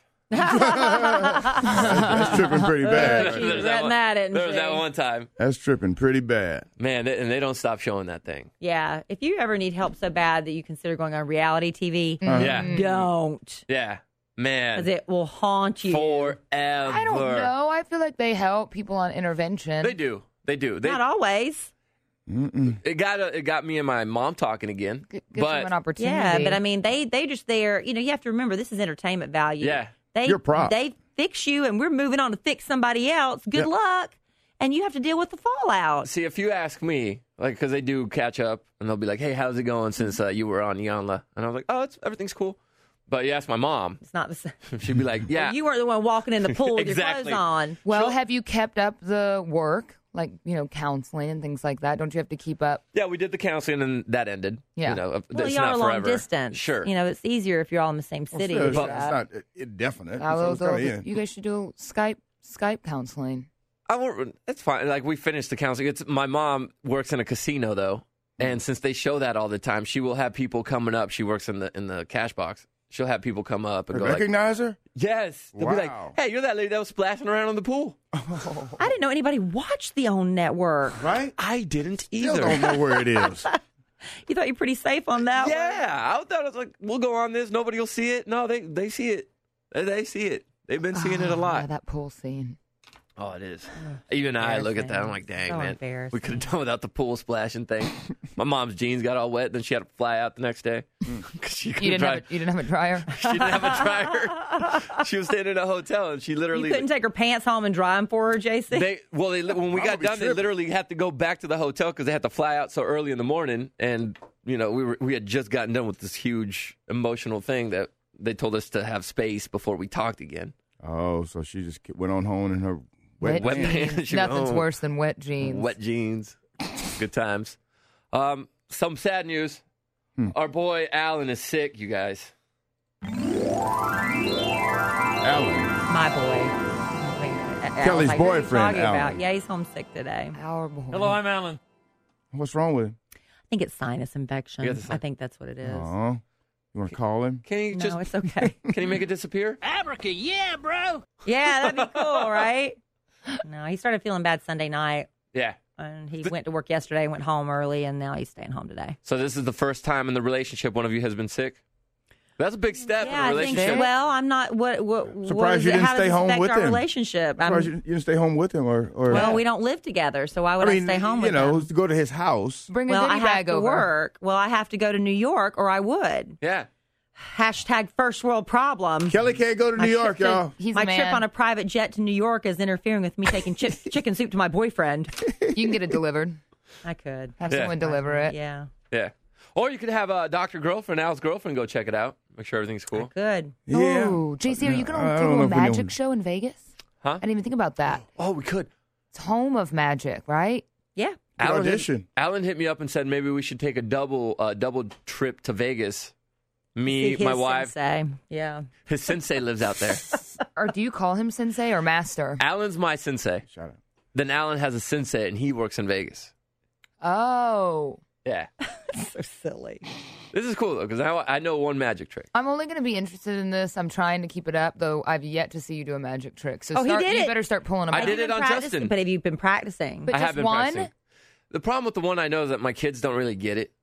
That's tripping pretty bad. She's Right? regretting that, isn't There was she? that one time. That's tripping pretty bad. Man, they, and they don't stop showing that thing. Yeah. If you ever need help so bad that you consider going on reality T V, Uh-huh. Yeah. don't. Yeah. Man. Because it will haunt you. Forever. I don't know. I feel like they help people on intervention. They do. They do. They, Not always. Mm-mm. it got it got me and my mom talking again. G- gives them an But opportunity. Yeah, but I mean, they they just there. You know, you have to remember this is entertainment value. Yeah. they You're a prop. they fix you, and we're moving on to fix somebody else. Good Yep. luck, and you have to deal with the fallout. see, if you ask me, like, because they do catch up, and they'll be like, "Hey, how's it going since uh, you were on Iyanla?" And I was like, "Oh, it's everything's cool." But you ask my mom, It's not the same. she'd be like, "Yeah, You weren't the one walking in the pool with your Exactly. clothes on. well, have you kept up the work, like, you know, counseling and things like that? Don't you have to keep up? yeah." We did the counseling, and that ended. Yeah. You know, Well, it's y'all not are long forever. distance. Sure. You know, it's easier if you're all in the same Well, city. still, it's, and it's stuff. not indefinite. Uh, So it's they'll- kinda in. you guys should do Skype Skype counseling. I won't, it's fine. Like, we finished the counseling. It's my mom works in a casino though, and since they show that all the time, she will have people coming up. She works in the in the cash box, she'll have people come up and go recognize like, her? Yes. They'll Wow. be like, hey, you're that lady that was splashing around on the pool. I didn't know anybody watched the OWN network. Right? I didn't Still either. don't know where it is. You thought you were pretty safe on that one? Yeah, I thought it was like, we'll go on this. Nobody will see it. No, they they see it. They, they see it. They've been seeing it a Oh, lot. yeah, that pool scene. Oh, it is. Even I look at that. I'm like, dang, So man. embarrassing. We could have done without the pool splashing thing. My mom's jeans got all wet. Then she had to fly out the next day. 'Cause she You couldn't didn't, dry. have a, you didn't have a dryer? She didn't have a dryer. She was staying in a hotel, and she literally. You couldn't take her pants home and dry them for her, J C? They well, they, when we I got would be done, they tripping. literally had to go back to the hotel because they had to fly out so early in the morning, and you know we were we had just gotten done with this huge emotional thing that they told us to have space before we talked again. Oh, so she just went on home in her wet, Wet pants. pants. She went Nothing's home. worse than wet jeans. Wet jeans. Good times. Um, some sad news. Hmm. Our boy Alan is sick, you guys. Alan. My boy. Kelly's Like, who are you boyfriend, talking Alan. about? Yeah, he's homesick today. Our boy. Hello, I'm Alan. What's wrong with him? I think it's sinus infection. Yeah, the I think that's what it is. Oh, you want to call him? Can he No, just? it's okay. Can he make it disappear? Abraca, yeah, bro. Yeah, that'd be cool, right? No, he started feeling bad Sunday night, Yeah. and he went to work yesterday, went home early, and now he's staying home today. So this is the first time in the relationship one of you has been sick. That's a big step Yeah, in a I think. relationship. Well, I'm not. What? What? what Surprised is you it, didn't how does stay this home affect with our him. relationship? As far as you, I'm, you didn't stay home with him, or, or well, we don't live together, so why would I I, mean, stay home you with know, him? to go to his house. Bring a Well, I goodie have bag to over. work. Well, I have to go to New York, or I would. Yeah. Hashtag first world problem. Kelly can't go to New My York, trip to- y'all. He's my a man. trip on a private jet to New York is interfering with me taking chi- chicken soup to my boyfriend. You can get it delivered. I could. Have Yeah. someone deliver it. Yeah, Yeah. Or you could have a doctor girlfriend, Al's girlfriend, go check it out. Make sure everything's cool. good. Yeah. Oh, J C, are you going I to don't do know a if we know- magic show in Vegas? Huh? I didn't even think about that. Oh, we could. It's home of magic, right? Yeah. Good Alan audition. hit, Alan hit me up and said maybe we should take a double uh, double trip to Vegas. Me, See my his wife, sensei. Yeah. his sensei lives out there. Or do you call him sensei or master? Alan's my sensei. Shut up. Then Alan has a sensei and he works in Vegas. Oh. Yeah. So silly. This is cool though because I, I know one magic trick. I'm only going to be interested in this. I'm trying to keep it up, though I've yet to see you do a magic trick. So Oh, he start, did you it. better start pulling them I out. did it on Practice- Justin. But have you been practicing? But I have just been one? practicing. The problem with the one I know is that my kids don't really get it.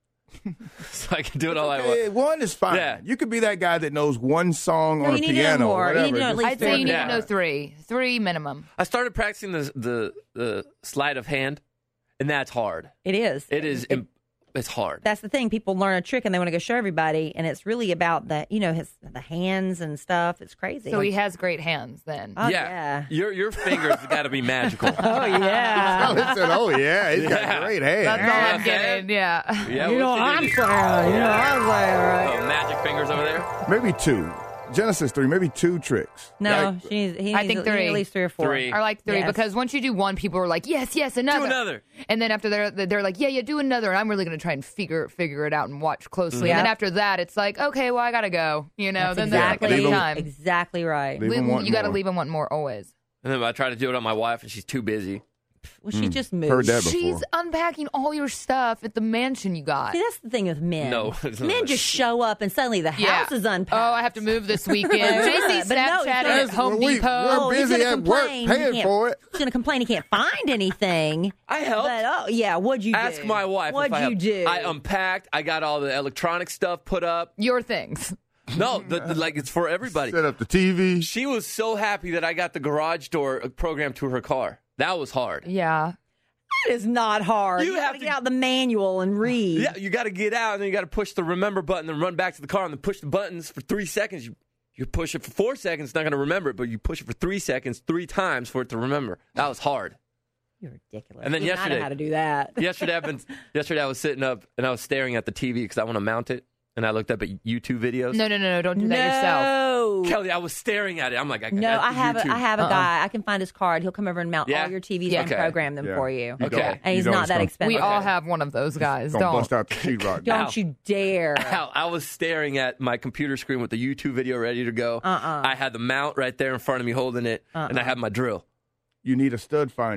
So I can do it all I Okay, want. one is fine. Yeah. You could be that guy that knows one song No, on you a need to know piano more. or You whatever. need to know at Just- least I'd say you need Yeah. to know three. Three minimum. I started practicing the the, the sleight of hand, and that's hard. It is. It is. Im- it's hard. That's the thing. People learn a trick and they want to go show everybody, and it's really about the, you know, his the hands and stuff. It's crazy. So he has great hands then. Oh, yeah. yeah. Your your fingers got to be magical. Oh yeah. Alan said, "Oh yeah, he's Yeah. got great hands." That's all Yeah. I'm getting. Yeah. Yeah, You know what I'm you saying. do? You know I'm saying, right? Oh, magic fingers over there. Maybe two. Genesis three, maybe two tricks. No, Yeah. she needs, he needs, I think he needs three. at least three or four. Three. I like three Yes. because once you do one, people are like, yes, yes, another. Do another. And then after they're, they're like, yeah, yeah, do another. And I'm really going to try and figure figure it out and watch closely. Yeah. And then after that, it's like, okay, well, I got to go. You know, That's then exactly, that's Leave 'em- time. exactly right. Leave We- 'em wanting you got to more. leave them wanting more always. And then I try to do it on my wife, and she's too busy. Well, she just moved. Heard that before. She's unpacking all your stuff at the mansion you got. See, that's the thing with men. No, it's not. Men just show up and suddenly the Yeah. house is unpacked. Oh, I have to move this weekend. Yeah, J C but no, Snapchatting at because- Home we- Depot. we're Oh, he's busy gonna at work complain. He paying can't- for it. He's going to complain he can't find anything. I helped. But, oh, yeah, what'd you Ask do? my wife. What'd if I you have- do? I unpacked. I got all the electronic stuff put up. Your things. No, the, the, like it's for everybody. Set up the T V. She was so happy that I got the garage door programmed to her car. That was hard. Yeah. It is not hard. You You, have have to to- get out the manual and read. Yeah, you got to get out, and then you got to push the remember button, and run back to the car, and then push the buttons for three seconds. You you push it for four seconds, it's not going to remember it, but you push it for three seconds, three times for it to remember. That was hard. You're ridiculous. And then Even I yesterday- know how to do that. yesterday, I've been yesterday I was sitting up and I was staring at the T V because I want to mount it, and I looked up at YouTube videos. No, no, no, no. Don't do that yourself. No. Kelly, I was staring at it. I'm like, I, No, got I have YouTube. a, I have a Uh-uh. guy. I can find his card. He'll come over and mount Yeah? all your T Vs Yeah. and Okay. program them Yeah. for you. You Okay. don't- And he's you don't not that come- expensive. We all Okay. have one of those guys. Gonna Don't. bust out the sheetrock. Don't Ow. you dare. Al, I was staring at my computer screen with the YouTube video ready to go. Uh-uh. I had the mount right there in front of me holding it, and I Uh-uh. had my drill. You need a stud finder.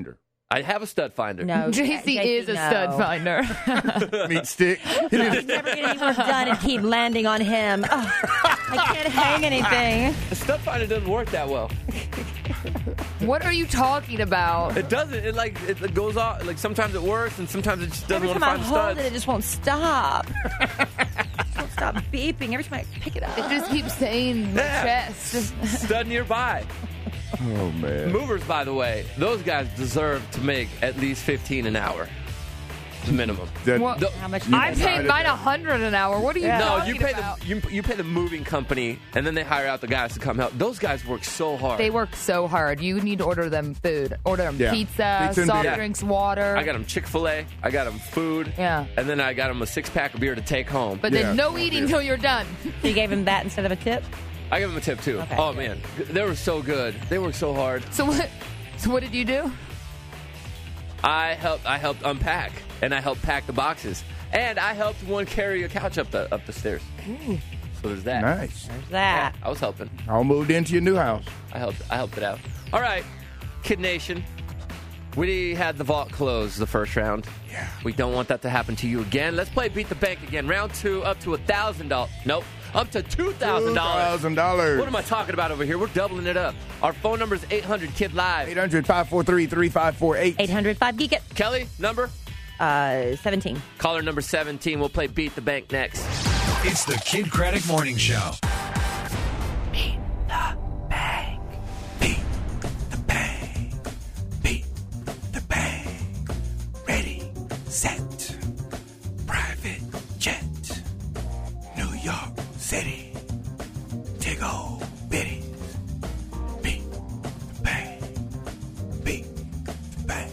I have a stud finder. No, J C is a no. stud finder. Meat stick. You never get any work done and keep landing on him. Oh, I can't hang anything. The stud finder doesn't work that well. What are you talking about? It doesn't. It like it goes off. Like sometimes it works, and sometimes it just doesn't Every want time to I find the hold studs. it, it just won't stop. It just won't stop beeping. Every time I pick it up. It just keeps saying the Yeah. chest. Stud nearby. Oh, man. Movers, by the way, those guys deserve to make at least fifteen an hour, minimum. That- Well, The- How much? I You paid decided mine a that. hundred an hour. What are you no, talking you pay about? the you, you pay the moving company, and then they hire out the guys to come help. Those guys work so hard. They work so hard. You need to order them food. Order them Yeah. pizza, Pizza and soft beer. drinks, water. I got them Chick-fil-A. I got them food. Yeah. And then I got them a six-pack of beer to take home. But Yeah. then no eating until you're done. You gave him that instead of a tip? I give them a tip too. Okay, oh good. man, they were so good. They worked so hard. So what? So what did you do? I helped. I helped unpack, and I helped pack the boxes, and I helped one carry a couch up the up the stairs. So there's that. Nice. There's that. I was helping. All moved into your new house. I helped. I helped it out. All right, Kid Nation. We had the vault closed the first round. Yeah. We don't want that to happen to you again. Let's play Beat the Bank again. Round two, up to a thousand dollars. Nope, up to two thousand two dollars. thousand dollars. What am I talking about over here? We're doubling it up. Our phone number is eight hundred Kid Live. eight hundred, five four three, three five four eight. eight hundred five Geek It. Kelly, number? Uh, seventeen. Caller number seventeen. We'll play Beat the Bank next. It's the Kid Craddock Morning Show. Beat the bank. Beat the bank. Beat the bank. Ready, set. Private jet. New York City. Tig old bitties. Beat the bank. Beat the bank.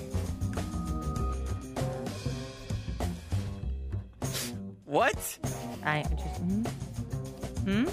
What? I just. Hmm? Hmm?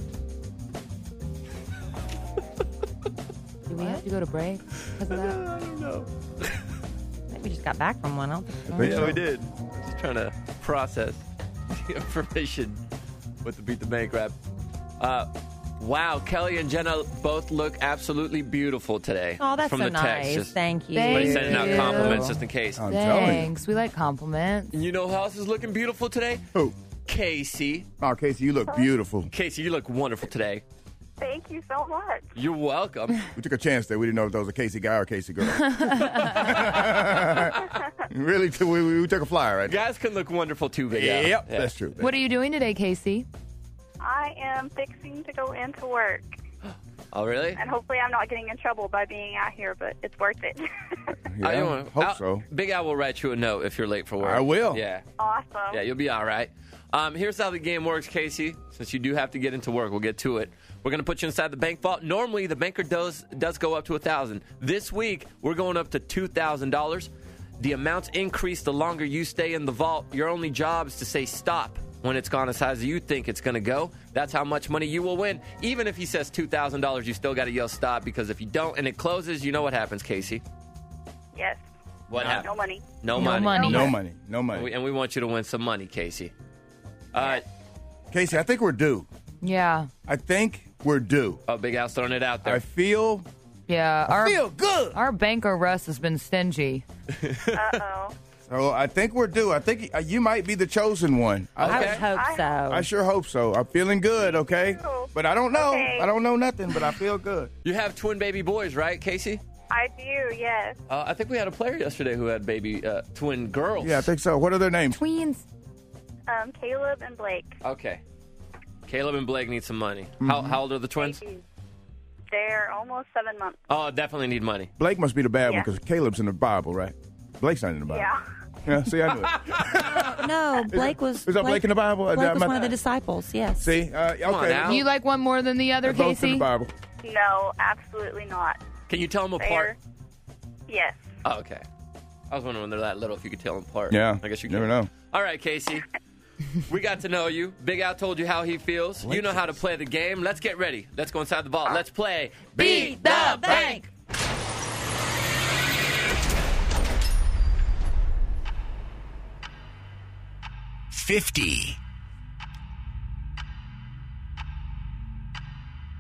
Do we have to go to break because of that? I don't know. I think we just got back from one. I don't think think Yeah, so. we did. Just trying to process the information with the Beat the Bank rap. Uh, wow, Kelly and Jenna both look absolutely beautiful today. Oh, that's from so the text. nice. Just Thank you. somebody Thank sending out you. compliments just in case. I'm telling you. Thanks. We like compliments. You know who else is looking beautiful today? Who? Casey. Oh, Casey, you look beautiful. Casey, you look wonderful today. Thank you so much. You're welcome. We took a chance there. We didn't know if that was a Casey guy or a Casey girl. Really, t- we, we took a flyer right there. Guys can look wonderful too, Big Al. Yep, Yeah. that's true. What are you doing today, Casey? I am fixing to go into work, Oh, really? and hopefully I'm not getting in trouble by being out here, but it's worth it. Yeah, Oh, you wanna- hope Al- so. Big Al will write you a note if you're late for work. I will. Yeah. Awesome. Yeah, you'll be all right. Um, here's how the game works, Casey. Since you do have to get into work, we'll get to it. We're going to put you inside the bank vault. Normally, the banker does does go up to one thousand dollars. This week, we're going up to two thousand dollars. The amounts increase the longer you stay in the vault. Your only job is to say stop when it's gone as high as you think it's going to go. That's how much money you will win. Even if he says two thousand dollars, you still got to yell stop, because if you don't and it closes, you know what happens, Casey. Yes. What No, happens? no money. No, No money. money. No money. No And money. we, and we want you to win some money, Casey. Uh, Casey, I think we're due. Yeah. I think we're due. oh, Big Al's throwing it out there. I feel, Yeah. I Our, feel good. our banker Russ has been stingy. Uh-oh. So I think we're due. I think uh, you might be the chosen one. I, I would Okay. hope so. I sure hope so. I'm feeling good, okay? But I don't know. Okay. I don't know nothing, but I feel good. You have twin baby boys, right, Casey? I do, yes. Uh, I think we had a player yesterday who had baby uh, twin girls. Yeah, I think so. What are their names? Tweens. Um, Caleb and Blake. Okay. Caleb and Blake need some money. Mm-hmm. How, how old are the twins? They're almost seven months. Oh, definitely need money. Blake must be the bad one Yeah. because Caleb's in the Bible, right? Blake's not in the Bible. Yeah. Yeah, see, I knew it. no, Blake was. Is that Blake in the Bible? Blake Uh, was my- one of the disciples. Yes. See, uh, okay. Come on now. You like one more than the other, They're both in Casey? the Bible. No, absolutely not. Can you tell them apart? They're, yes. Oh, okay. I was wondering when they're that little if you could tell them apart. Yeah, I guess you never can. know. All right, Casey. We got to know you. Big Al told you how he feels. You know how to play the game. Let's get ready. Let's go inside the vault. Let's play Beat the Bank. Fifty.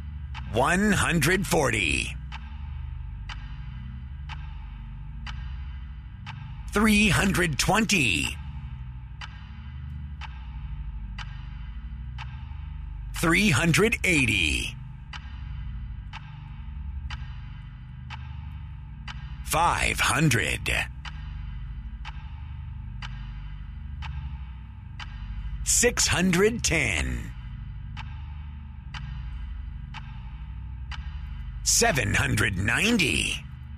One hundred forty. three hundred twenty. three hundred eighty. five hundred. six hundred ten. seven hundred ninety.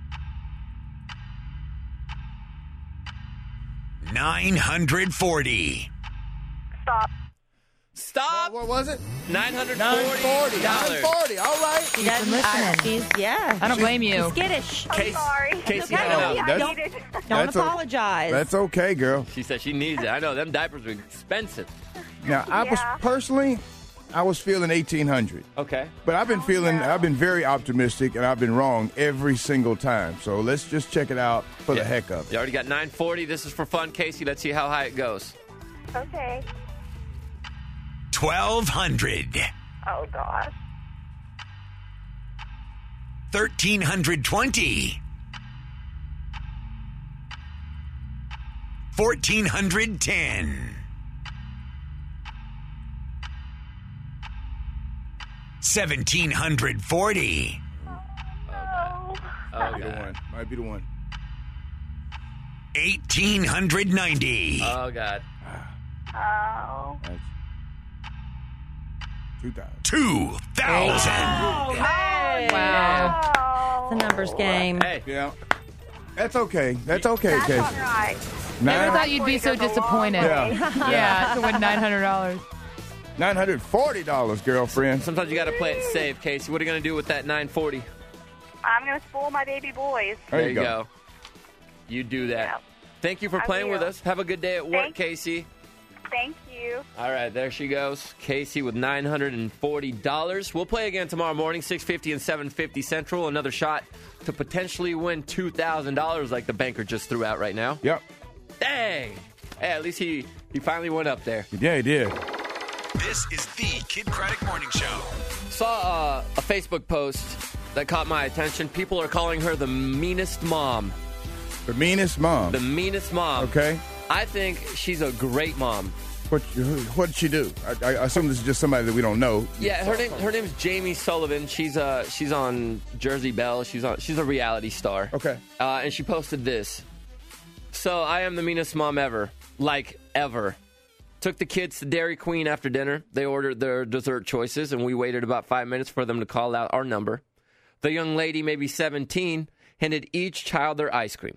nine hundred forty. Stop. Stop. What was it? nine hundred nine forty. nine forty. All right. She doesn't listen. She's, yeah. I don't blame you. She's skittish. I'm Case- sorry. Casey, Okay, I know. don't, That's- don't, don't that's o- apologize. That's okay, girl. She said she needs it. I know. Them diapers are expensive. Now, I was Yeah. personally, I was feeling eighteen hundred. Okay. But I've been feeling, I've been very optimistic, and I've been wrong every single time. So let's just check it out for the Yeah. heck of it. You already got nine forty. This is for fun, Casey. Let's see how high it goes. Okay. twelve hundred. Oh, gosh. thirteen hundred twenty. fourteen hundred ten. seventeen hundred forty. Oh. Oh, Might be the God. one. Might be the one. eighteen hundred ninety. Oh, God. Oh. That's two thousand. two thousand. Oh, hey. Wow. It's a numbers game. Hey. Yeah. That's okay. That's okay, That's Casey. all right. Never Nine, thought you'd be so disappointed. Yeah. Yeah, to win nine hundred dollars. nine hundred forty dollars, girlfriend. Sometimes you got to play it safe, Casey. What are you going to do with that nine forty? I'm going to spoil my baby boys. There There you you go. go. You do that. Yeah. Thank you for I playing with will. us. Have a good day at work, Thank- Casey. Thank you. All right, there she goes. Casey with nine hundred forty dollars. We'll play again tomorrow morning, six fifty and seven fifty Central. Another shot to potentially win two thousand dollars like the banker just threw out right now. Yep. Dang. Hey, at least he, he finally went up there. Yeah, he did. This is the Kid Craddock Morning Show. Saw uh, a Facebook post that caught my attention. People are calling her the meanest mom. The meanest mom. The meanest mom. Okay. I think she's a great mom. What what did she do? I, I assume this is just somebody that we don't know. Yeah, her name her name's Jamie Sullivan. She's uh she's on Jersey Belle. She's on she's a reality star. Okay. Uh, and she posted this. So I am the meanest mom ever, like ever. Took the kids to Dairy Queen after dinner. They ordered their dessert choices, and we waited about five minutes for them to call out our number. The young lady, maybe seventeen, handed each child their ice cream.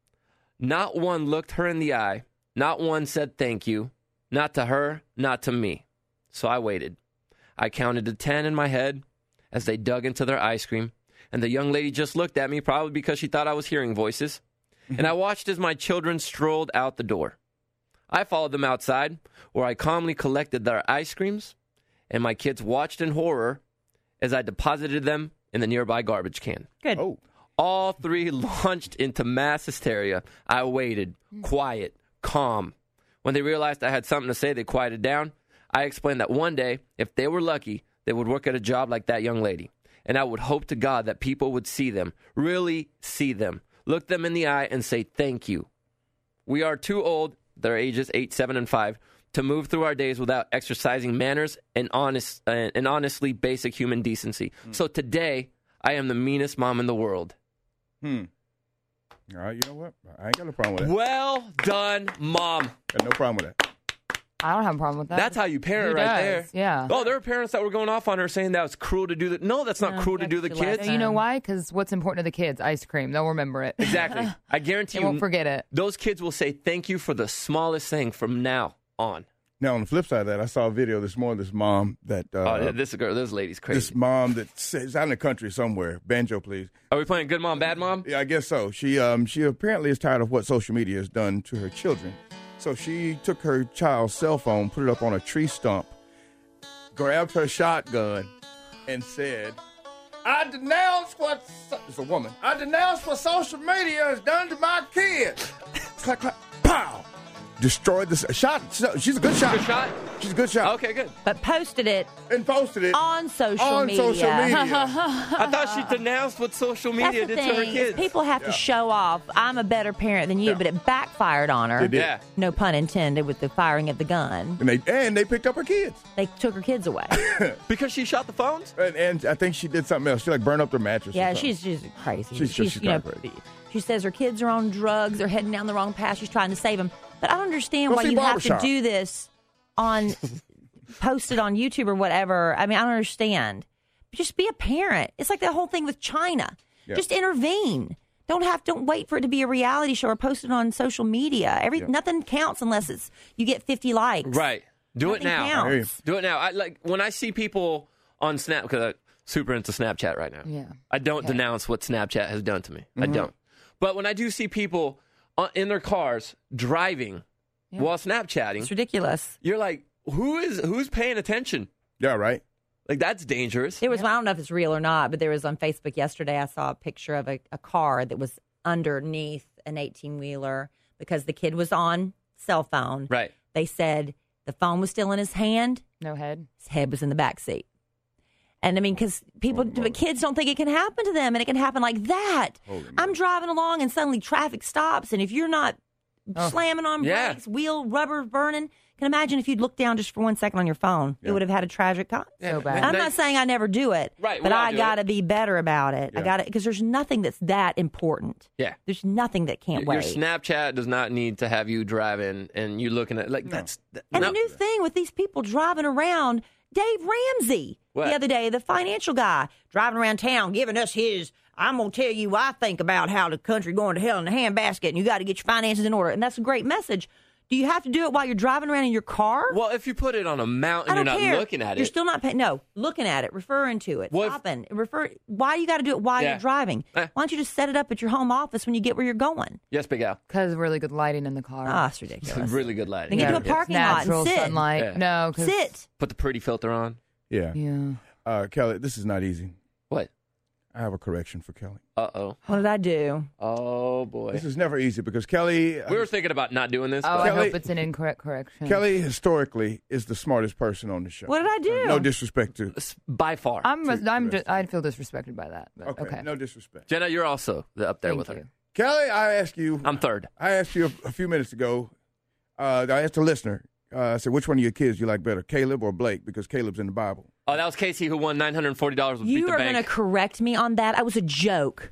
Not one looked her in the eye. Not one said thank you. Not to her, not to me. So I waited. I counted to ten in my head as they dug into their ice cream, and the young lady just looked at me, probably because she thought I was hearing voices. And I watched as my children strolled out the door. I followed them outside, where I calmly collected their ice creams, and my kids watched in horror as I deposited them in the nearby garbage can. Good. Oh. All three launched into mass hysteria. I waited, quiet, calm. When they realized I had something to say, they quieted down. I explained that one day, if they were lucky, they would work at a job like that young lady. And I would hope to God that people would see them, really see them, look them in the eye and say thank you. We are too old, their ages eight, seven, and five, to move through our days without exercising manners and honest uh, and honestly basic human decency. Mm. So today, I am the meanest mom in the world. Hmm. All right, you know what? I ain't got no problem with that. Well done, Mom. Got no problem with that. I don't have a problem with that. That's how you parent Who right does? there. Yeah. Oh, there were parents that were going off on her saying that was cruel to do that. No, that's not No, cruel to do the that's too kids. late. You know why? Because what's important to the kids? Ice cream. They'll remember it. Exactly. I guarantee They you won't forget it. those kids will say thank you for the smallest thing from now on. Now, on the flip side of that, I saw a video this morning. This mom that uh, oh, yeah, this girl, this lady's crazy. this mom that is out in the country somewhere. Banjo, please. Are we playing good mom, bad mom? Yeah, I guess so. She um she apparently is tired of what social media has done to her children. So she took her child's cell phone, put it up on a tree stump, grabbed her shotgun, and said, "I denounce what so-" it's a woman. I denounce what social media has done to my kids." Clack, clack, pow. destroyed the shot. She's a good shot. Good shot? She's a good shot. Okay, good. But posted it and posted it on social on media. social media. I thought she denounced what social media That's the did to her thing, is kids. people have to show off. I'm a better parent than you, Yeah. but it backfired on her. It did. Yeah. No pun intended with the firing of the gun. And they and they picked up her kids. They took her kids away. Because she shot the phones? And, and I think she did something else. She like burned up their mattress. or Yeah, something. she's she's crazy. She's just- she's you know, kinda crazy. She says her kids are on drugs. They're heading down the wrong path. She's trying to save them. But I don't understand Go why see you have to Barbershop. do this on post it on YouTube or whatever. I mean, I don't understand. Just be a parent. It's like that whole thing with China. Yeah. Just intervene. Don't have don't wait for it to be a reality show or post it on social media. Every Yeah. nothing counts unless it's you get fifty likes. Right. Do it Nothing now. counts. I hear you. Do it now. I like when I see people on Snap because I'm super into Snapchat right now. Yeah. I don't Okay. denounce what Snapchat has done to me. Mm-hmm. I don't. But when I do see people on, in their cars driving while Snapchatting, It's ridiculous. you're like, who is who's paying attention? Yeah, right. Like that's dangerous. There was, I don't know if it's real or not, but there was on Facebook yesterday, I saw a picture of a, a car that was underneath an eighteen-wheeler because the kid was on cell phone. Right. They said the phone was still in his hand. No head. His head was in the back seat. And I mean, because people, but kids don't think it can happen to them, and it can happen like that. I'm driving along, and suddenly traffic stops, and if you're not slamming on Yeah. brakes, wheel rubber burning, can imagine if you'd look down just for one second on your phone, Yeah. it would have had a tragic con- So bad. I'm not saying I never do it, Right, but we all I do got to it. be better about it. I Yeah. got to because there's nothing that's that important. Yeah. There's nothing that can't Your wait. Snapchat does not need to have you driving and you looking at like that's that, And no. the new thing with these people driving around, Dave Ramsey What? the other day, the financial guy, driving around town giving us his, I'm going to tell you what I think about how the country going to hell in a handbasket and you got to get your finances in order. And that's a great message. Do you have to do it while you're driving around in your car? Well, if you put it on a mountain, I you're don't not care. looking at You're it. still not paying. No, looking at it, referring to it, Well, if- stopping, refer. Why do you got to do it while Yeah. you're driving? Eh. Why don't you just set it up at your home office when you get where you're going? Yes, Big Al. Because really good lighting in the car. Ah, it's ridiculous. Really good lighting. Then get Yeah. to a parking lot Natural and sit. sunlight. Yeah. No, 'cause- Sit. Put the pretty filter on. Yeah. Yeah. Uh, Kelly, this is not easy. What? I have a correction for Kelly. Uh oh. What did I do? Oh boy. This is never easy because Kelly, We were thinking about not doing this. Oh, but I Kelly- hope it's an incorrect correction. Kelly historically is the smartest person on the show. What did I do? No disrespect to. by far. I'm, I'm just, I feel disrespected by that. But Okay, okay. no disrespect. Jenna, you're also up there Thank with you. her. Kelly, I asked you. I'm third. I asked you a, a few minutes ago. Uh, I asked a listener. Uh, I said, which one of your kids you like better, Caleb or Blake? Because Caleb's in the Bible. Oh, that was Casey who won nine hundred forty dollars with Beat You the are Bank. going to correct me on that. I was a joke.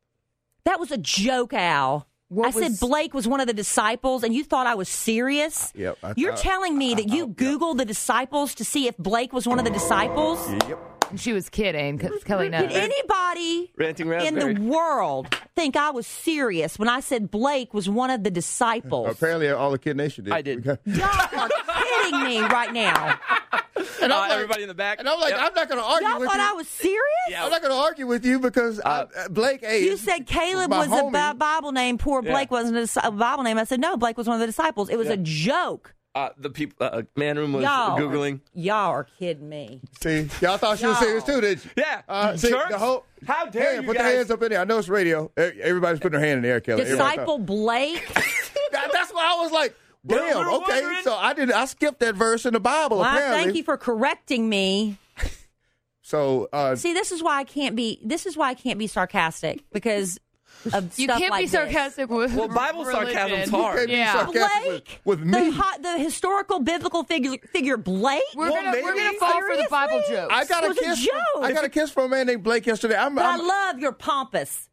That was a joke, Al. What I said was- Blake was one of the disciples, and you thought I was serious? Yep, I- You're I- telling me that you Googled the disciples to see if Blake was one of the disciples? Yep. And she was kidding because Kelly knows. Did anybody Ranting in Raspberry. the world think I was serious when I said Blake was one of the disciples? Apparently, all the Kid Nation did. I did. Okay. Y'all are kidding me right now. And I'm Uh, like- everybody in the back. And I'm like, Yep. I'm not going to argue Y'all with thought you. I was serious? I'm not going to argue with you because Uh, I, uh, Blake. Hey, You is- said Caleb my was a homie. Bi- Bible name. Poor Yeah. Blake wasn't a dis- a Bible name. I said, no, Blake was one of the disciples. It was a joke. Uh, the people, uh, man room was Y'all, googling. Y'all are kidding me. See, y'all thought she was Y'all. serious too, did you? Yeah. Uh, see, Jerks. the whole. How dare Hey, you put guys? the hands up in there. I know it's radio. E- Everybody's putting their hand in the air, Kelly. Everybody Disciple Blake. thought- That- that's why I was like, Well, damn. we were Okay, wondering. so I did. I skipped that verse in the Bible. Well, apparently. thank you for correcting me. So uh, See, this is why I can't be. This is why I can't be sarcastic because of You stuff can't like be this. sarcastic with Well, Bible religion. sarcasm's you hard. can't be Yeah. sarcastic Blake, with, with the, me. hi- the historical biblical figure, figure Blake. We're Well, gonna we're maybe- gonna fall for the Bible Seriously? jokes. I got It a was a kiss. joke. From, I got a kiss from a man named Blake yesterday. I'm, But I I'm, love your pompous.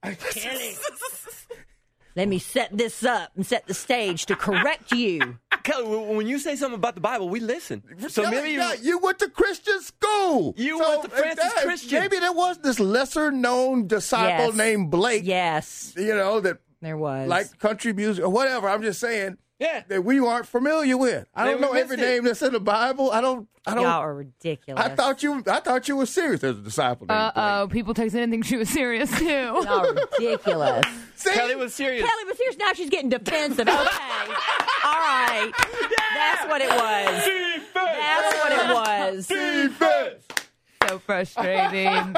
Let me set this up and set the stage to correct you. Kelly, w- when you say something about the Bible, we listen. So Kelly, maybe you, yeah, you went to Christian school. You So went to if Francis that- Christian. Maybe there was this lesser known disciple Yes. named Blake. Yes, You know that there was. like country music or whatever. I'm just saying yeah. that we aren't familiar with. I Maybe don't know we every missed it. name that's in the Bible. I don't. I don't. Y'all are ridiculous. I thought you. I thought you were serious as a disciple. named Uh oh, Blake. people texted in and think she was serious too. Y'all are ridiculous. See? Kelly was serious. Kelly was serious. Now she's getting defensive. Okay. All right. That's what it was. That's what it was. Defense. So frustrating.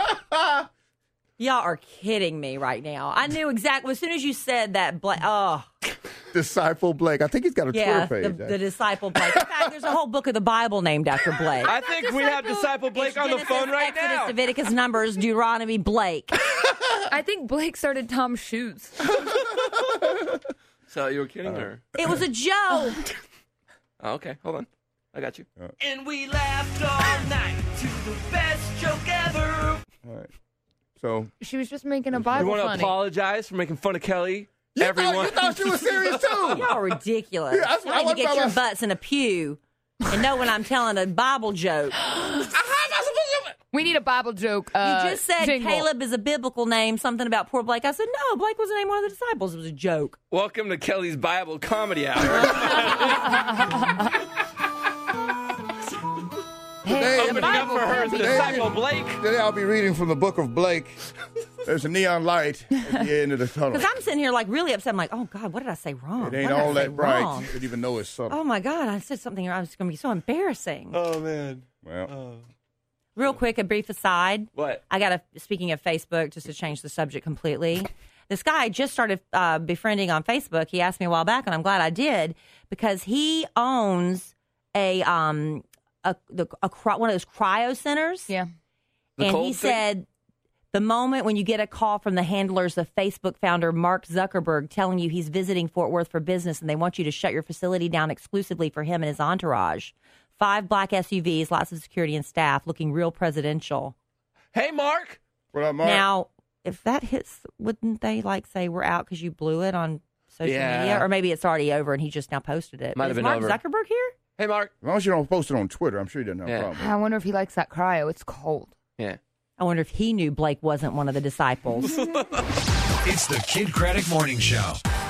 Y'all are kidding me right now. I knew exactly as soon as you said that. Bla- oh, Disciple Blake. I think he's got a Yeah, Twitter the, page. the disciple Blake. In fact, there's a whole book of the Bible named after Blake. I think we have Disciple Blake It's on the Genesis, phone right Exodus, now. Leviticus, Numbers, Deuteronomy, Blake. I think Blake started Tom's shoes. So you were kidding her? It was a joke. Oh, okay, hold on. I got you. And we laughed all night to the best joke ever. All right. So She was just making a You Bible want to funny. apologize for making fun of Kelly? You Everyone. thought, you thought she was serious too. Y'all are ridiculous. Yeah, I- Y'all I need to went get by your my- butts in a pew and know when I'm telling a Bible joke. We need a Bible joke. Uh, You just said jingle. Caleb is a biblical name, something about poor Blake. I said, no, Blake was the name of one of the disciples. It was a joke. Welcome to Kelly's Bible Comedy Hour. Today, Opening up for her is the Disciple Blake. Today I'll be reading from the book of Blake. There's a neon light at the end of the tunnel. Because I'm sitting here like really upset. I'm like, oh God, what did I say wrong? It ain't What did I all say that bright. wrong? You could even know it's subtle. Oh my God, I said something. I was going to be so embarrassing. Oh, man. Well, Real quick, a brief aside. What? I got a, speaking of Facebook, just to change the subject completely. This guy I just started uh, befriending on Facebook. He asked me a while back, and I'm glad I did, because he owns a um a, the, a cry- one of those cryo centers. Yeah. The and cold he thing? said the moment when you get a call from the handlers of Facebook founder Mark Zuckerberg telling you he's visiting Fort Worth for business and they want you to shut your facility down exclusively for him and his entourage. Five black S U Vs, lots of security and staff, looking real presidential. Hey, Mark. what up, Mark? Now, if that hits, wouldn't they like say we're out because you blew it on social Yeah. media? Or maybe it's already over and he just now posted it. Might Is have been Mark over. Zuckerberg here? Hey, Mark. As long as you don't post it on Twitter, I'm sure he doesn't have Yeah. a problem. I wonder if he likes that cryo. It's cold. Yeah. I wonder if he knew Blake wasn't one of the disciples. It's the Kid Craddock Morning Show.